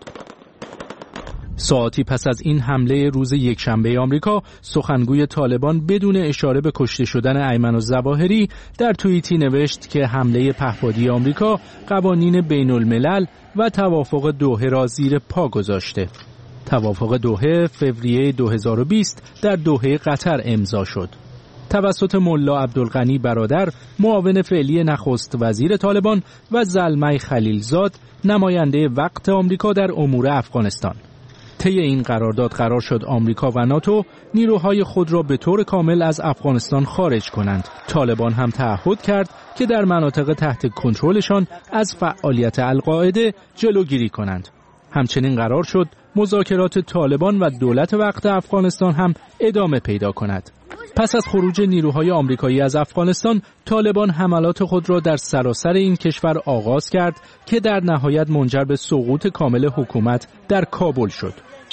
Speaker 16: ساعتی پس از این حمله روز یکشنبه آمریکا، سخنگوی طالبان بدون اشاره به کشته شدن ایمن الظواهری در توییتی نوشت که حمله پهپادی آمریکا قوانین بین الملل و توافق دوحه را زیر پا گذاشته. توافق دوحه فوریه دو هزار و بیست در دوحه قطر امضا شد. توسط ملا عبدالغنی برادر، معاون فعلی نخست وزیر طالبان و زلمه خلیلزاد، نماینده وقت آمریکا در امور افغانستان. طی این قرارداد قرار شد آمریکا و ناتو نیروهای خود را به طور کامل از افغانستان خارج کنند. طالبان هم تعهد کرد که در مناطق تحت کنترلشان از فعالیت القاعده جلوگیری کنند. همچنین قرار شد مذاکرات طالبان و دولت وقت افغانستان هم ادامه پیدا کند. پس از خروج نیروهای آمریکایی از افغانستان، طالبان حملات خود را در سراسر این کشور آغاز کرد که در نهایت منجر به سقوط کامل حکومت در کابل شد.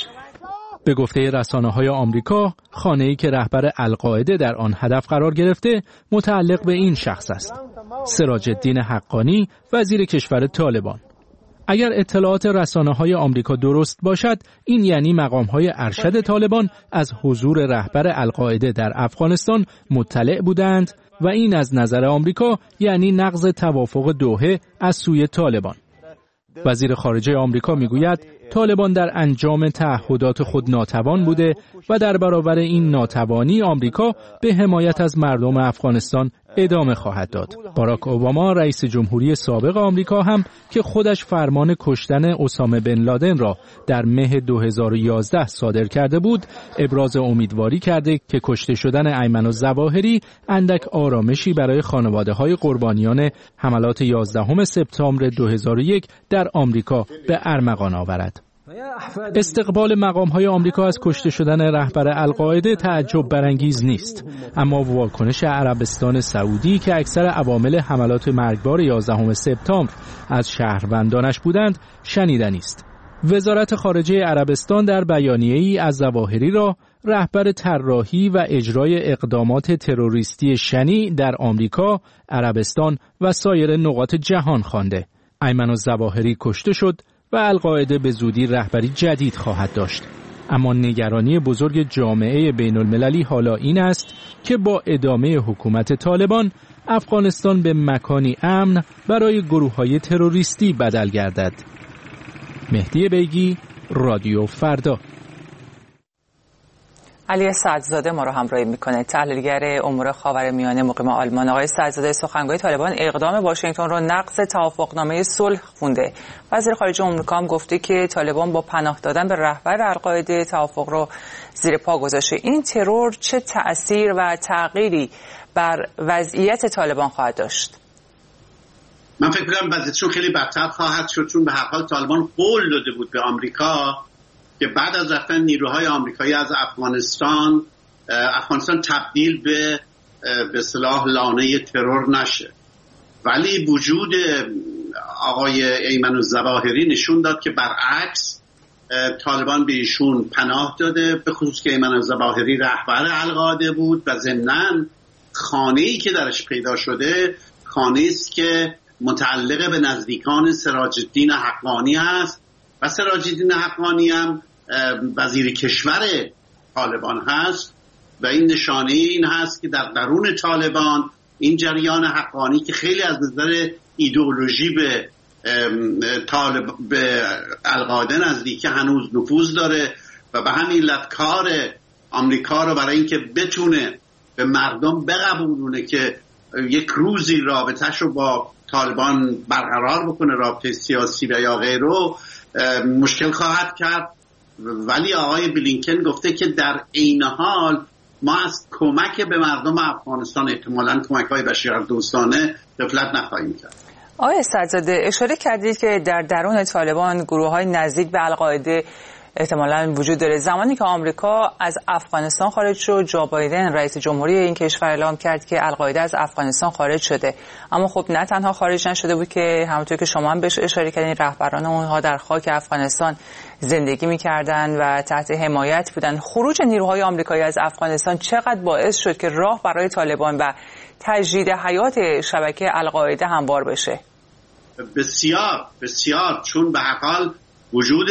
Speaker 16: به گفته رسانه‌های آمریکا، خانه‌ای که رهبر القاعده در آن هدف قرار گرفته متعلق به این شخص است: سراج الدین حقانی، وزیر کشور طالبان. اگر اطلاعات رسانه‌های آمریکا درست باشد، این یعنی مقام‌های ارشد طالبان از حضور رهبر القاعده در افغانستان مطلع بودند و این از نظر آمریکا یعنی نقض توافق دوحه از سوی طالبان. وزیر خارجه آمریکا میگوید طالبان در انجام تعهدات خود ناتوان بوده و در برابر این ناتوانی آمریکا به حمایت از مردم افغانستان ادامه خواهد داد. باراک اوباما رئیس جمهوری سابق آمریکا هم که خودش فرمان کشتن اسامه بن لادن را در مه دو هزار و یازده صادر کرده بود، ابراز امیدواری کرده که کشته شدن ایمن الظواهری اندک آرامشی برای خانواده‌های قربانیان حملات یازدهم سپتامبر دو هزار و یک در آمریکا به ارمغان آورد. استقبال مقام‌های آمریکا از کشته شدن رهبر القاعده تعجب برانگیز نیست، اما واکنش عربستان سعودی که اکثر عوامل حملات مرگبار یازدهم سپتامبر از شهروندانش بودند شنیدنی است. وزارت خارجه عربستان در بیانیه‌ای از ظواهری را رهبر طراحی و اجرای اقدامات تروریستی شنیع در آمریکا، عربستان و سایر نقاط جهان خوانده. ایمن الظواهری کشته شد و القاعده به زودی رهبری جدید خواهد داشت. اما نگرانی بزرگ جامعه بین المللی حالا این است که با ادامه حکومت طالبان افغانستان به مکانی امن برای گروه‌های تروریستی بدل گردد. مهدی بیگی، رادیو فردا.
Speaker 1: علی سعدزاده ما رو همراهی میکنه، تحلیلگر امور خاورمیانه مقیم آلمان. آقای سعدزاده، سخنگوی طالبان اقدام واشنگتن رو نقض توافقنامه صلح خونده. وزیر خارجه آمریکا هم گفته که طالبان با پناه دادن به رهبر القاعده توافق رو زیر پا گذاشته. این ترور چه تأثیر و تغییری بر وضعیت طالبان خواهد داشت؟
Speaker 17: من فکر می‌کنم وضعیتشون خیلی بدتر خواهد شد، چون به هر حال طالبان قول داده بود به آمریکا که بعد از رفتن نیروهای آمریکایی از افغانستان افغانستان تبدیل به به اصطلاح لانه ترور نشه. ولی وجود آقای ایمن الظواهری نشون داد که برعکس طالبان به ایشون پناه داده، به خصوص که ایمن الظواهری رهبر القاعده بود و ضمناً خانه‌ای که درش پیدا شده خانه‌ای است که متعلق به نزدیکان سراج الدین حقانی است و سراج الدین حقانی هم وزیر کشور طالبان هست و این نشانه این هست که در درون طالبان این جریان حقانی که خیلی از نظر ایدئولوژی به طالب به القاعده نزدیک هنوز نفوذ داره و به همین علت کار آمریکا رو برای اینکه بتونه به مردم بقبولونه که یک روزی رابطه‌ش رو با طالبان برقرار بکنه، رابطه سیاسی و یا غیره، مشکل خواهد کرد. ولی آقای بلینکن گفته که در عین حال ما از کمک به مردم افغانستان احتمالاً کمک‌های بشردوستانه غفلت نخواهیم کرد.
Speaker 1: آقای سعدزاده، اشاره کردید که در درون طالبان گروه‌های نزدیک به القاعده احتمالاً وجود داره. زمانی که آمریکا از افغانستان خارج شد، جو بایدن رئیس جمهوری این کشور اعلام کرد که القاعده از افغانستان خارج شده. اما خب نه تنها خارج نشده بود که همونطور که شما هم بهش اشاره کردین، رهبران اونها در خاک افغانستان زندگی می‌کردند و تحت حمایت بودند. خروج نیروهای آمریکایی از افغانستان چقدر باعث شد که راه برای طالبان و تجدید حیات شبکه القاعده هموار بشه؟
Speaker 17: بسیار بسیار، چون به هر حال وجود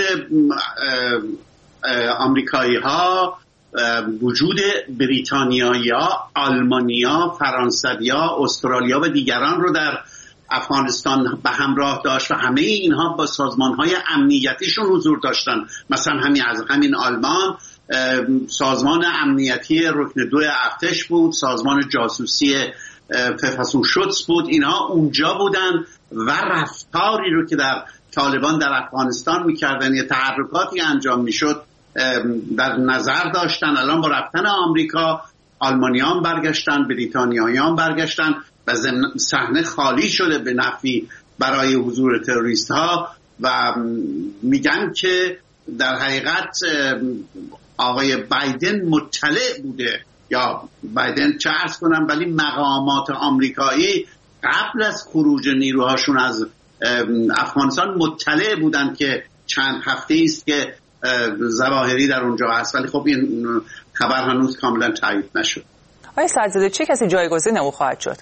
Speaker 17: آمریکایی ها، وجود بریتانیایی ها، آلمانی ها، فرانسوی ها، استرالیا و دیگران رو در افغانستان به همراه داشت و همه اینها با سازمان های امنیتیشون حضور داشتن. مثلا همین از همین آلمان سازمان امنیتی رکن دو ارتش بود، سازمان جاسوسی ففاسون شوتس بود، اینها اونجا بودن و رفتاری رو که در طالبان در افغانستان میکردن یا تحرکاتی انجام میشد در نظر داشتن. الان با رفتن آمریکا آلمانیان برگشتن، بریتانیاییان برگشتن و صحنه خالی شده به نفعی برای حضور تروریست ها و میگن که در حقیقت آقای بایدن مطلع بوده، یا بایدن چه عرض کنم، ولی مقامات آمریکایی قبل از خروج نیروهاشون از افغانستان مطلع بودن که چند هفته است که ظواهری در اونجا هست، ولی خب این خبر هنوز کاملا تایید نشد.
Speaker 1: آقای سعدزاده، چه کسی جایگزین او خواهد شد؟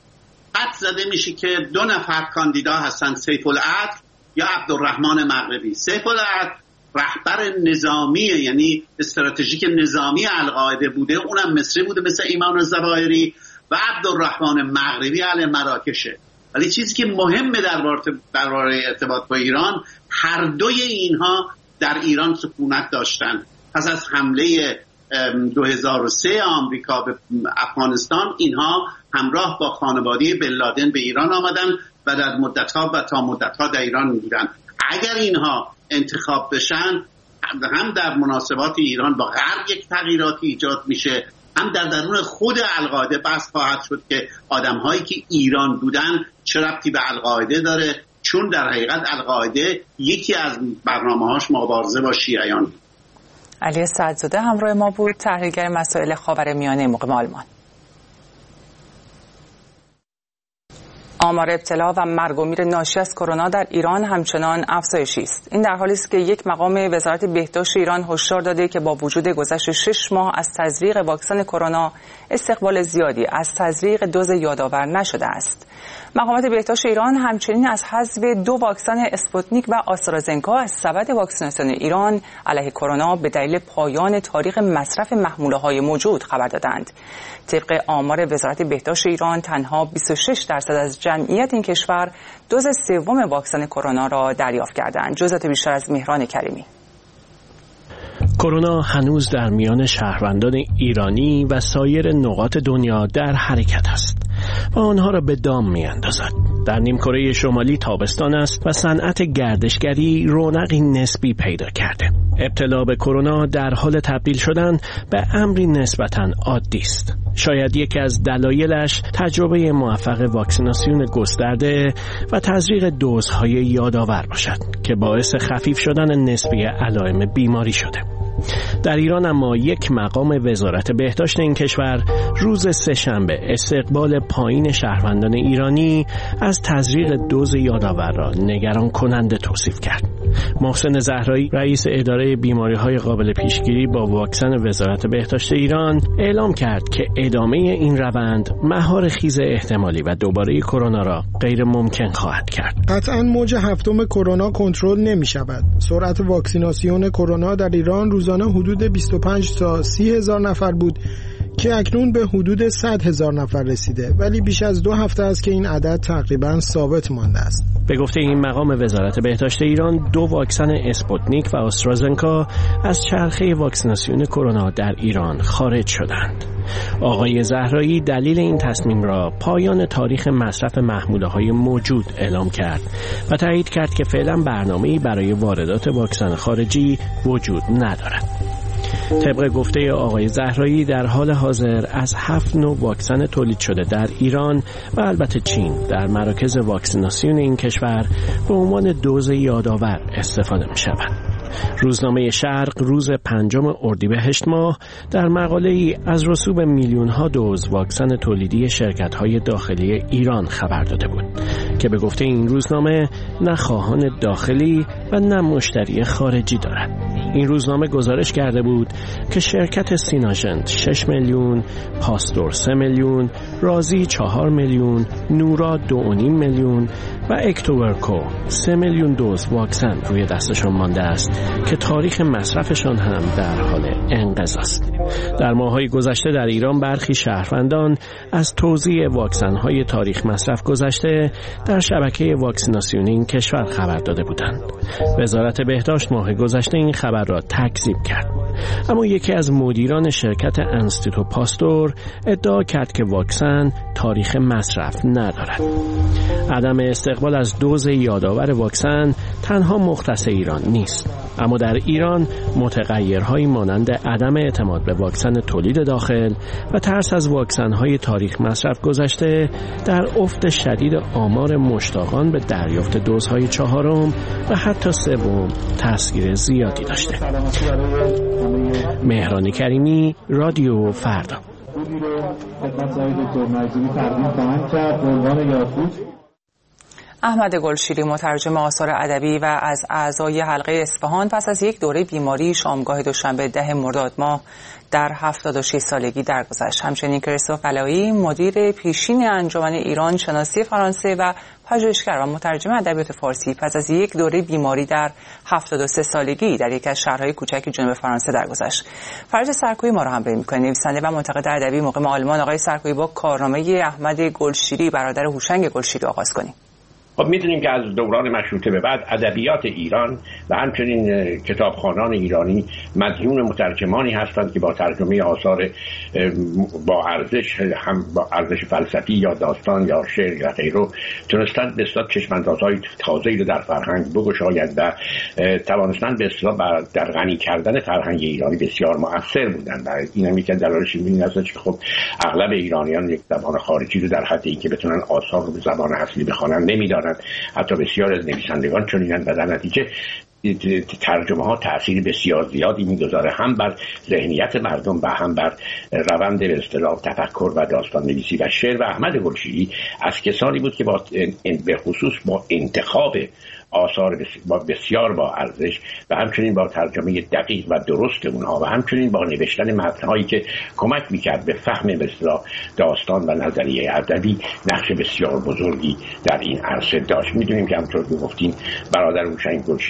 Speaker 17: حد زده میشه که دو نفر کاندیدا هستن، سیف العدل یا عبدالرحمن مغربی. سیف العدل رهبر نظامی، یعنی استراتژیک نظامی القاعده بوده، اونم مصری بوده مثل ایمان الظواهری، و عبدالرحمن مغربی اهل مراکشه. ولی چیزی که مهمه درباره ارتباط با ایران، هر دوی اینها در ایران سکونت داشتن. پس از حمله دو هزار و سه آمریکا به افغانستان، اینها همراه با خانواده بن لادن به ایران آمدن و در مدت‌ها و تا مدت‌ها در ایران بودن. اگر اینها انتخاب بشن، هم در مناسبات ایران با غرب یک تغییراتی ایجاد میشه، هم در درون خود القاعده بحث خواهد شد که آدم‌هایی که ایران بودن چه ربطی به القاعده داره، چون در حقیقت القاعده یکی از برنامه‌هاش مبارزه با شیعیان بود.
Speaker 1: علی سعدزاده همراه ما بود، تحلیلگر مسائل خاورمیانه مقیم آلمان. آمار ابتلا و مرگ و میر ناشی از کرونا در ایران همچنان افزایشی است. این در حالی است که یک مقام وزارت بهداشت ایران هشدار داده که با وجود گذشت شش ماه از تزریق واکسن کرونا، استقبال زیادی از تزریق دوز یادآور نشده است. مقامات بهداشت ایران همچنین از حذف دو واکسن اسپوتنیک و آسترازنکا از سبد واکسیناسیون ایران علیه کرونا به دلیل پایان تاریخ مصرف محموله‌های موجود خبر دادند. طبق آمار وزارت بهداشت ایران، تنها بیست و شش درصد از جمعیت این کشور دوز سوم واکسن کرونا را دریافت کردند. جزئیات بیشتر از مهران کریمی.
Speaker 18: کرونا هنوز در میان شهروندان ایرانی و سایر نقاط دنیا در حرکت است و آنها را به دام می اندازد. در نیمکره شمالی تابستان است و صنعت گردشگری رونقی نسبی پیدا کرده. ابتلا به کرونا در حال تبدیل شدن به امری نسبتاً عادی است. شاید یکی از دلایلش تجربه موفق واکسیناسیون گسترده و تزریق دوزهای یادآور باشد که باعث خفیف شدن نسبی علائم بیماری شده. در ایران اما یک مقام وزارت بهداشت این کشور روز سه‌شنبه استقبال پایین شهروندان ایرانی از تزریق دوز یادآور را نگران کننده توصیف کرد. محسن زهرایی رئیس اداره بیماری‌های قابل پیشگیری با واکسن وزارت بهداشت ایران اعلام کرد که ادامه این روند مهار خیز احتمالی و دوباره کرونا را غیر ممکن خواهد کرد.
Speaker 19: قطعاً موج هفتم کرونا کنترل نمی‌شود. سرعت واکسیناسیون کرونا در ایران روزانه حدود بیست و پنج تا سی هزار نفر بود که اکنون به حدود صد هزار نفر رسیده، ولی بیش از دو هفته است که این عدد تقریباً ثابت مانده است.
Speaker 18: به گفته این مقام وزارت بهداشت ایران، دو واکسن اسپوتنیک و آسترازنکا از چرخه واکسیناسیون کرونا در ایران خارج شدند. آقای زهرایی دلیل این تصمیم را پایان تاریخ مصرف محموله‌های موجود اعلام کرد و تایید کرد که فعلا برنامه‌ای برای واردات واکسن خارجی وجود ندارد. طبق گفته آقای زهرایی در حال حاضر از هفت نوع واکسن تولید شده در ایران و البته چین در مراکز واکسیناسیون این کشور به عنوان دوز یادآور استفاده می شود. روزنامه شرق روز پنجم اردیبهشت ماه در مقاله‌ای از رسوب میلیون‌ها دوز واکسن تولیدی شرکت‌های داخلی ایران خبر داده بود که به گفته این روزنامه نه خواهان داخلی و نه مشتری خارجی دارد. این روزنامه گزارش کرده بود که شرکت سیناژنت شش میلیون، پاستور سه میلیون، رازی چهار میلیون، نورا دو و نیم میلیون و اکتوورکو سه میلیون دوز واکسن روی دستشان مانده است که تاریخ مصرفشان هم در حال انقضا است. در ماه‌های گذشته در ایران برخی شهروندان از توزیع واکسن‌های تاریخ مصرف گذشته در شبکه واکسیناسیون این کشور خبر داده بودند. وزارت بهداشت ماه گذشته این خبر را تکذیب کرد. اما یکی از مدیران شرکت انستیتو پاستور ادعا کرد که واکسن تاریخ مصرف ندارد. عدم استقبال از دوز یادآور واکسن تنها مختص ایران نیست، اما در ایران متغیرهایی مانند عدم اعتماد به واکسن تولید داخل و ترس از واکسن‌های تاریخ مصرف گذشته در افت شدید آمار مشتاقان به دریافت دوزهای چهارم و حتی سوم تاثیر زیادی داشته. مهران کریمی، رادیو فردا.
Speaker 1: احمد گلشیری، مترجم آثار ادبی و از اعضای حلقه اصفهان، پس از یک دوره بیماری شامگاه دوشنبه ده مرداد ماه در هفتاد و شش سالگی درگذشت. همچنین کریستوف علایی، مدیر پیشین انجمن ایران شناسی فرانسه و پژوهشگر و مترجم ادبیات فارسی، پس از یک دوره بیماری در هفتاد و سه سالگی در یکی از شهرهای کوچک جنوب فرانسه درگذشت. فرج سرکویی ما را همراهی می‌کنه، نویسنده و منتقد ادبی مقیم آلمان. آقای سرکویی، با کارنامه احمد گلشیری برادر هوشنگ گلشیری آغاز کنیم.
Speaker 20: خب میدونیم که از دوران مشروطه به بعد ادبیات ایران و همچنین کتابخوانان ایرانی مدیون مترجمانی هستند که با ترجمه آثار با ارزش، هم با ارزش فلسفی یا داستان یا شعر یا غیره، تونستند به اصطلاح چشم‌اندازهای تازه‌ای رو در فرهنگ بگشایند و توانستند به اصطلاح در غنی کردن فرهنگ ایرانی بسیار مؤثر بودند. و این هم یکی از دلایلش این است که خب اغلب ایرانیان یک زبان خارجی رو در حد اینکه بتونن آثار رو به زبان اصلی بخوانن نمی‌دانند. حتی بسیار از نویسندگان چنینند و در نتیجه ترجمه ها تأثیر بسیار زیادی میگذاره هم بر ذهنیت مردم و هم بر روند به اصطلاح تفکر و داستان نویسی و شعر. و احمد گلشیری از کسانی بود که با به خصوص با انتخاب آثار بسیار با ارزش و همچنین با ترجمه دقیق و درست اونها و همچنین با نوشتن متن‌هایی که کمک میکرد به فهم به اصطلاح داستان و نظریه ادبی نقش بسیار بزرگی در این عرصه داشت. میدونیم که همونطور که گفتین برادر هوشنگ گلشیری بود، در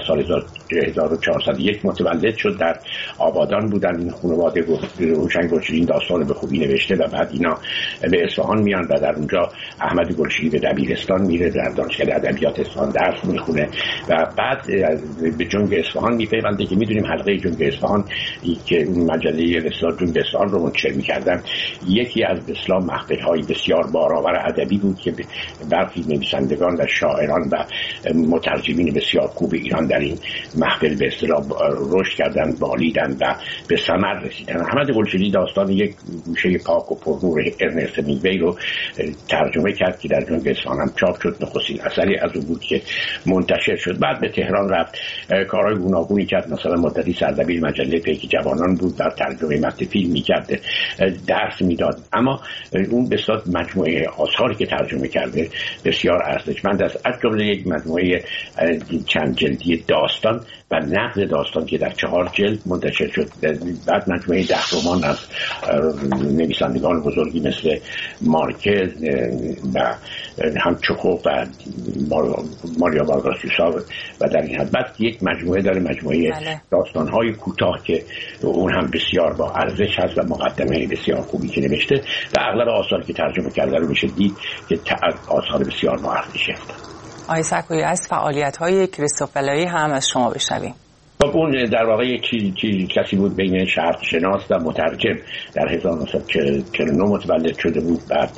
Speaker 20: سال هزار و چهارصد و یک متولد شد. در آبادان بودن این خانواده. هوشنگ گلشیری این داستان به خوبی نوشته و بعد اینا به اصفهان میان و در اونجا احمد گلشیری به دبیرستان میره، در دانشکده ادبیات اصفهان درس میخونه و بعد به جنگ اصفهان میپیونده که میدونیم حلقه جنگ اصفهان که اون مجله رسالت جنگ اصفهان رو منتشر میکردن یکی از اسلام مقطع‌های بسیار بارآور ادبی بود که برخی نویسندگان و شاعران و مترجمین بسیار خوب ایران در این محفل به اصطلاح رشد کردن، بالیدن و به ثمر رسیدن. احمد گلشیری داستان یک گوشه پاک و پرنور ارنست همیگوی رو ترجمه کرد که در جنگ اصفهان هم چاپ شد. نخستین اثری از اون بود که منتشر شد. بعد به تهران رفت، کارهای گوناگونی کرد. مثلا مدتی سردبیر مجله پیک جوانان بود، در ترجمه متن فیلم می‌کرد، درس میداد. اما اون به صورت مجموعه آثاری که ترجمه کرده بسیار ارزشمند است، از جمله یک مجموعه چند جلدی داستان و نقد داستان که در چهار جلد منتشر شد. بعد مجموعه ده رمان از نویسندگان بزرگی مثل مارکز و هم چخوف و ماریا وارگاس لوسا و در این حد. بعد یک مجموعه داره، مجموعه داستان‌های کوتاه که اون هم بسیار با ارزش هست و مقدمه بسیار خوبی که نوشته و اغلب آثاری که ترجمه کرده رو میشه دید که آثار بسیار با ارزشی هستند.
Speaker 1: آقای سرکویی، از فعالیت‌های کریستوف ولایی هم از شما بشنویم.
Speaker 20: خب اون در واقع یک کسی بود بین شرق شناس و مترجم. در هزار و نهصد و چهل و نه متولد شده بود. بعد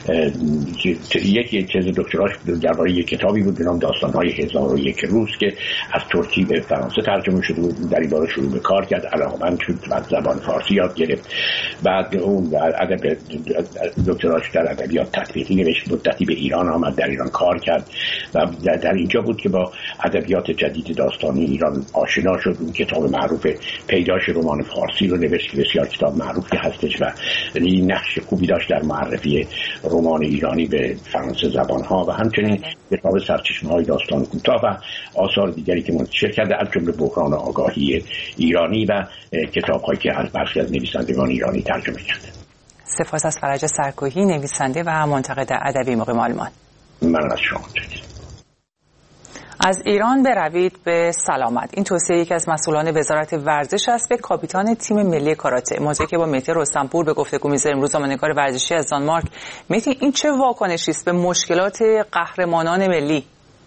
Speaker 20: یک چیز دکتراش درباره یک کتابی بود به نام داستان‌های هزار و یک روز که از ترکی به فرانسه ترجمه شده بود. در این باره شروع به کار کرد، علاقه‌مند شد و زبان فارسی یاد گرفت. بعد اون ادب دکتراش در ادبیات تطبیقی نوشت. مدتی به ایران آمد، در ایران کار کرد و در اینجا بود که با ادبیات جدید داستانی ایران آشنا شد. اون کتاب معروف پیداش رمان فارسی رو نوشت که بسیار کتاب معروفی هستش و این نقش خوبی داشت در معرفی رمان ایرانی به فرانسه زبان‌ها و همچنین کتاب سرچشمه‌های داستان کوتاه و آثار دیگری که منتشر کرده، از جمله بحران آگاهی ایرانی و کتاب‌هایی که از برخی از نویسندگان ایرانی ترجمه کرده.
Speaker 1: سپاس از فرج سرکوهی، نویسنده و منتقد ادبی مقیم آلمان.
Speaker 20: من از شما متشکرم.
Speaker 1: از ایران بروید به سلامت. این توصیه یکی از مسئولان وزارت ورزش است به کاپیتان تیم ملی کاراته. موضوعی که با مهدی رستمپور به گفتگو می‌ذاریم، روزنامه‌نگار ورزشی از دانمارک. مهدی، این چه واکنشی است به مشکلات قهرمانان ملی؟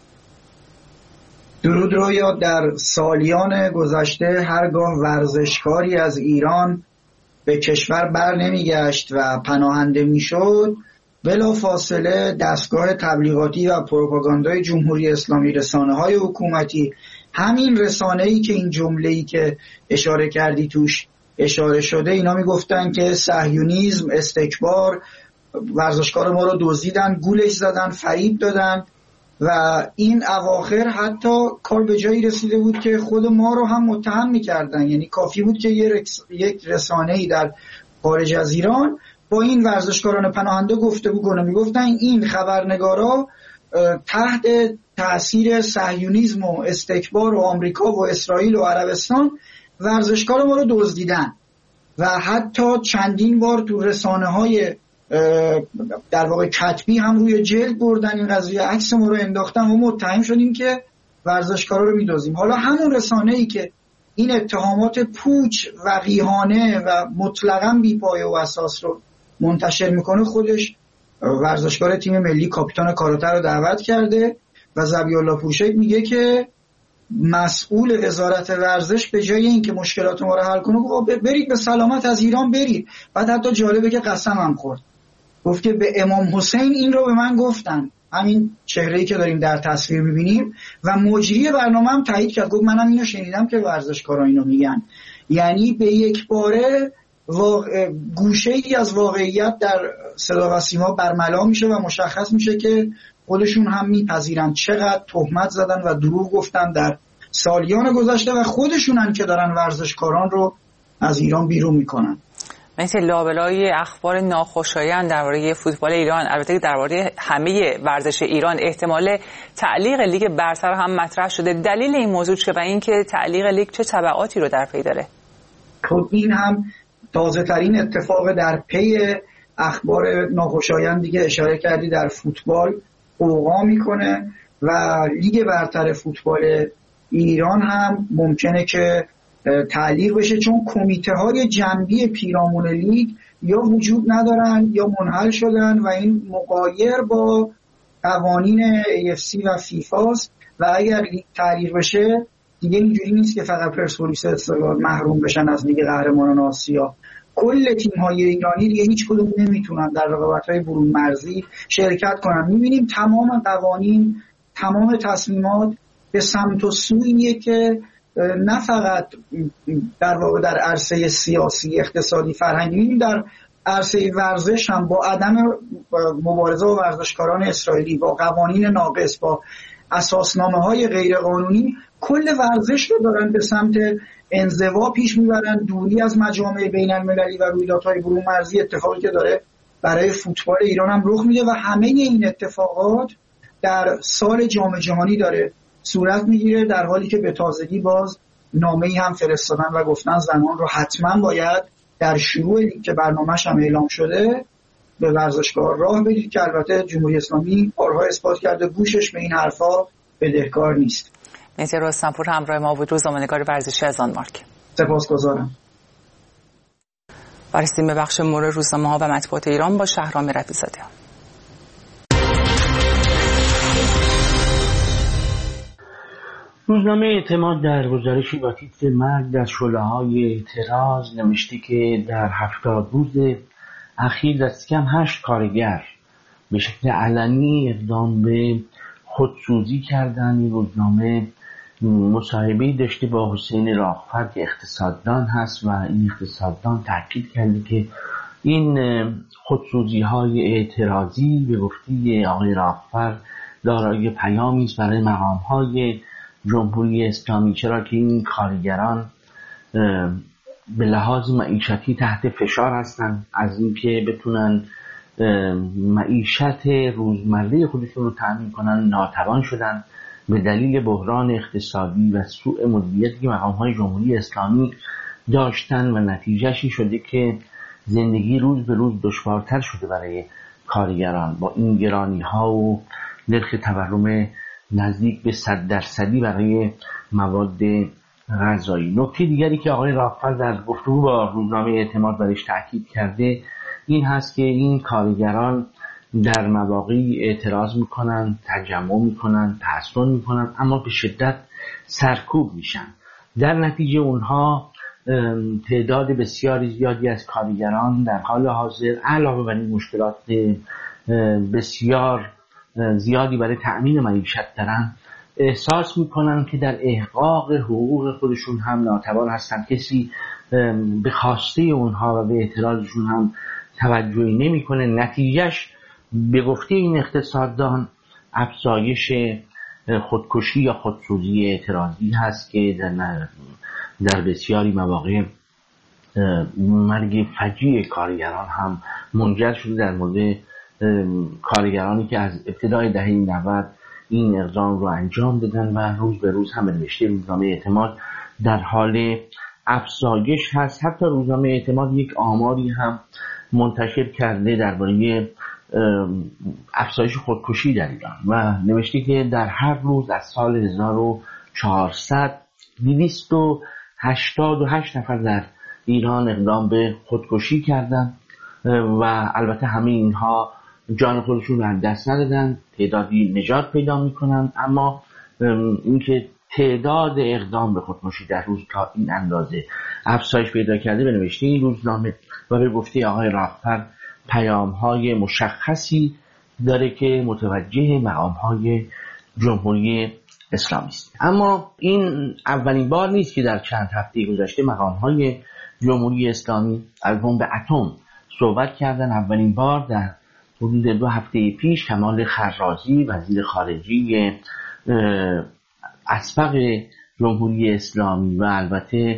Speaker 21: درود رویا. در سالیان گذشته هرگاه ورزشکاری از ایران به کشور بر نمیگشت و پناهنده میشد، بلا فاصله دستگاه تبلیغاتی و پروپاگاندای جمهوری اسلامی، رسانه‌های حکومتی، همین رسانه‌ای که این جمله‌ای که اشاره کردی توش اشاره شده، اینا میگفتن که صهیونیسم، استکبار، ورزشکار ما رو دزدیدن، گولش زدن، فریب دادن و این اواخر حتی کار به جایی رسیده بود که خود ما رو هم متهم می‌کردن. یعنی کافی بود که یک رسانه‌ای در خارج از ایران با این ورزشکاران پناهنده گفتگو کنه، میگفتن این خبرنگارا تحت تأثیر صهیونیسم و استکبار و آمریکا و اسرائیل و عربستان ورزشکار ما رو دزدیدن و حتی چندین بار تو رسانه‌های در واقع کتبی هم روی جلد بردن این قضیه، عکس ما رو انداختن و متهم شدیم که ورزشکارا رو میدزدیم. حالا همون رسانه‌ای که این اتهامات پوچ و وقیحانه و مطلقاً بی‌پایه و اساس رو منتشر میکنه، خودش ورزشکار تیم ملی کاپیتان کاراته رو دعوت کرده و ذبیح‌الله پورشید میگه که مسئول وزارت ورزش به جای اینکه مشکلات ما رو حل کنه گفت برید به سلامت از ایران برید. بعد حتی جالبه که قسم هم خورد، گفت که به امام حسین این رو به من گفتن، همین چهره‌ای که داریم در تصویر می‌بینیم، و مجری برنامه هم تایید کرد، گفت منم اینو شنیدم که ورزشکارا اینو میگن. یعنی به یک باره واقع... گوشه‌ای از واقعیت در صدا و سیما برملا میشه و مشخص میشه که خودشون هم میپذیرن چقدر تهمت زدن و دروغ گفتن در سالیان گذشته و خودشونن که دارن ورزشکاران رو از ایران بیرون میکنن.
Speaker 1: مثل لابلای اخبار ناخوشایند درباره فوتبال ایران، البته درباره همه ورزش ایران، احتمال تعلیق لیگ برتر هم مطرح شده. دلیل این موضوع چه و اینکه تعلیق لیگ چه تبعاتی رو در پی داره؟
Speaker 21: خب این هم تازه ترین اتفاق در پی اخبار ناخوشایندی که اشاره کردی در فوتبال اوقا میکنه و لیگ برتر فوتبال ایران هم ممکنه که تعلیق بشه، چون کمیته های جنبی پیرامون لیگ یا وجود ندارن یا منحل شدن و این مغایر با قوانین ای اف سی و فیفاست و اگر لیگ تعلیق بشه دیگه اینجوری نیست که فقط پرسپولیس استقلال محروم بشن از لیگ قهرمانان آسیا. کل تیم‌های ایرانی دیگه هیچ کدوم نمیتونن در رقابت‌های برون مرزی شرکت کنن. می‌بینیم تمام قوانین، تمام تصمیمات به سمت و سویه که نه فقط در واقع در عرصه سیاسی، اقتصادی، فرهنگی، می‌بینیم در عرصه ورزش هم با عدم مبارزه با ورزشکاران اسرائیلی، با قوانین ناقص، با اساسنامه‌های غیرقانونی کل ورزش رو دارن به سمت انزوا پیش میبرن، دوری از مجامع بین المللی و رویدادهای برون مرزی، اتفاقی که داره برای فوتبال ایران هم رخ میده و همه این اتفاقات در سال جام جهانی داره صورت میگیره، در حالی که به تازگی باز نامه‌ای هم فرستادن و گفتن زنان رو حتما باید در شروع لیگ که برنامه‌ش هم اعلام شده به ورزشگاه راه بدید، که البته جمهوری اسلامی بارها اثبات کرده گوشش به این حرفا بدهکار نیست.
Speaker 1: مهدی رستمپور همراه ما بود، روزنامه‌نگار ورزشی از دانمارک.
Speaker 21: سپاسگزارم.
Speaker 1: برسیم به بخش مرور روزنامه‌ها و مطبوعات ایران با شهرام رفیع‌زاده.
Speaker 2: روزنامه اعتماد در گزارشی با تیتر مرگ در شعله‌های اعتراض نوشته که در هفتاد روز اخیر دست کم هشت کارگر به شکل علنی اقدام به خودسوزی کردن. این روزنامه مصاحبه‌ای داشته با حسین راغفر که اقتصاددان هست و این اقتصاددان تاکید کرده که این خودسوزی‌های اعتراضی به گفته آقای راغفر دارای پیامی است برای مقام‌های جمهوری اسلامی، چرا که این کارگران به لحاظ معیشتی تحت فشار هستند از اینکه بتونن معیشت روزمره خودشون رو تأمین کنن ناتوان شدن به دلیل بحران اقتصادی و سوء مدیریتی که مقام‌های جمهوری اسلامی داشتن و نتیجهشی شده که زندگی روز به روز دشوارتر شده برای کارگران با این گرانی‌ها و نرخ تورم نزدیک به صد درصدی برای مواد غذایی. نکته دیگری که آقای راغفر در گفتگو با روزنامه اعتماد برش تاکید کرده این هست که این کارگران در مواقعی اعتراض میکنن، تجمع میکنن، تحصن میکنن، اما به شدت سرکوب میشن. در نتیجه اونها تعداد بسیاری زیادی از کارگران در حال حاضر علاوه بر این مشکلات بسیار زیادی برای تأمین معیشت دارن، احساس میکنن که در احقاق حقوق خودشون هم ناتوان هستن. کسی به خواسته اونها و به اعتراضشون هم توجهی نمیکنه. نتیجهش به گفته این اقتصاددان افزایش خودکشی یا خودسوزی اعتراضی هست که در, در بسیاری مواقع مرگ فجیع کارگران هم منجر شده. در مورد کارگرانی که از ابتدای دهه نود این اقدام رو انجام دادن و روز به روز هم نوشته روزنامه اعتماد در حال افزایش هست. حتی روزنامه اعتماد یک آماری هم منتشر کرده درباره افزایش خودکشی در ایران و نوشته که در هر روز از سال هزار و چهارصد دویست و هشتاد و هشت نفر در ایران اقدام به خودکشی کردند و البته همه اینها جان خودشون رو از دست ندادن، تعدادی نجات پیدا میکنن، اما اینکه تعداد اقدام به خودکشی در روز تا این اندازه افزایش پیدا کرده به نوشته این روزنامه و به گفته آقای راغفر پیام‌های مشخصی داره که متوجه مقام‌های جمهوری اسلامی است. اما این اولین بار نیست که در چند هفته گذشته مقام‌های جمهوری اسلامی از بمب اتم صحبت کردن. اولین بار در حدود دو هفته پیش کمال خرازی وزیر خارجی اسبق جمهوری اسلامی و البته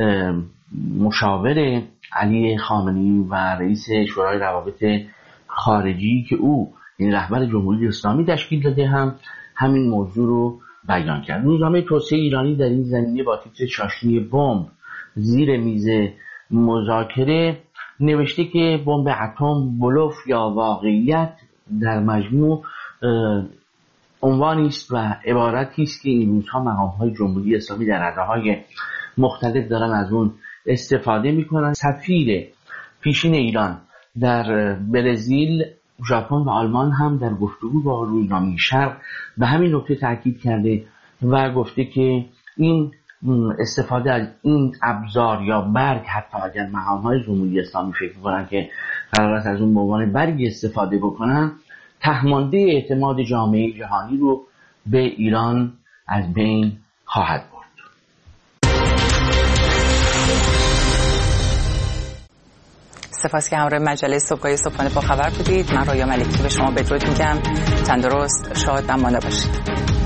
Speaker 2: مشاور علی خامنه‌ای و رئیس شورای روابط خارجی که او این رهبر جمهوری اسلامی تشکیل داده هم همین موضوع رو بیان کرد. روزنامه توسعه ایرانی در این زمینه با تیتر چاشنی بمب زیر میز مذاکره نوشته که بمب اتم بلوف یا واقعیت، در مجموع عنوانی است و عبارتی است که این روزها مقام‌های جمهوری اسلامی در رده‌های مختلف دارن از اون استفاده میکنن. سفیر پیشین ایران در برزیل، ژاپن و آلمان هم در گفتگو با روزنامه شرق به همین نکته تاکید کرده و گفته که این استفاده از این ابزار یا برگ، حتی اگر مقام‌های جمهوری اسلامی فکر می‌کنن که قرار است از اون به عنوان برگی استفاده بکنن، تهمانده اعتماد جامعه جهانی رو به ایران از بین خواهد برد.
Speaker 1: سپاس که همراه مجله صبحگاه صبحانه با خبر بودید. من رویا ملکی به شما بدرود میگم. تندرست، شاد و مانده باشید.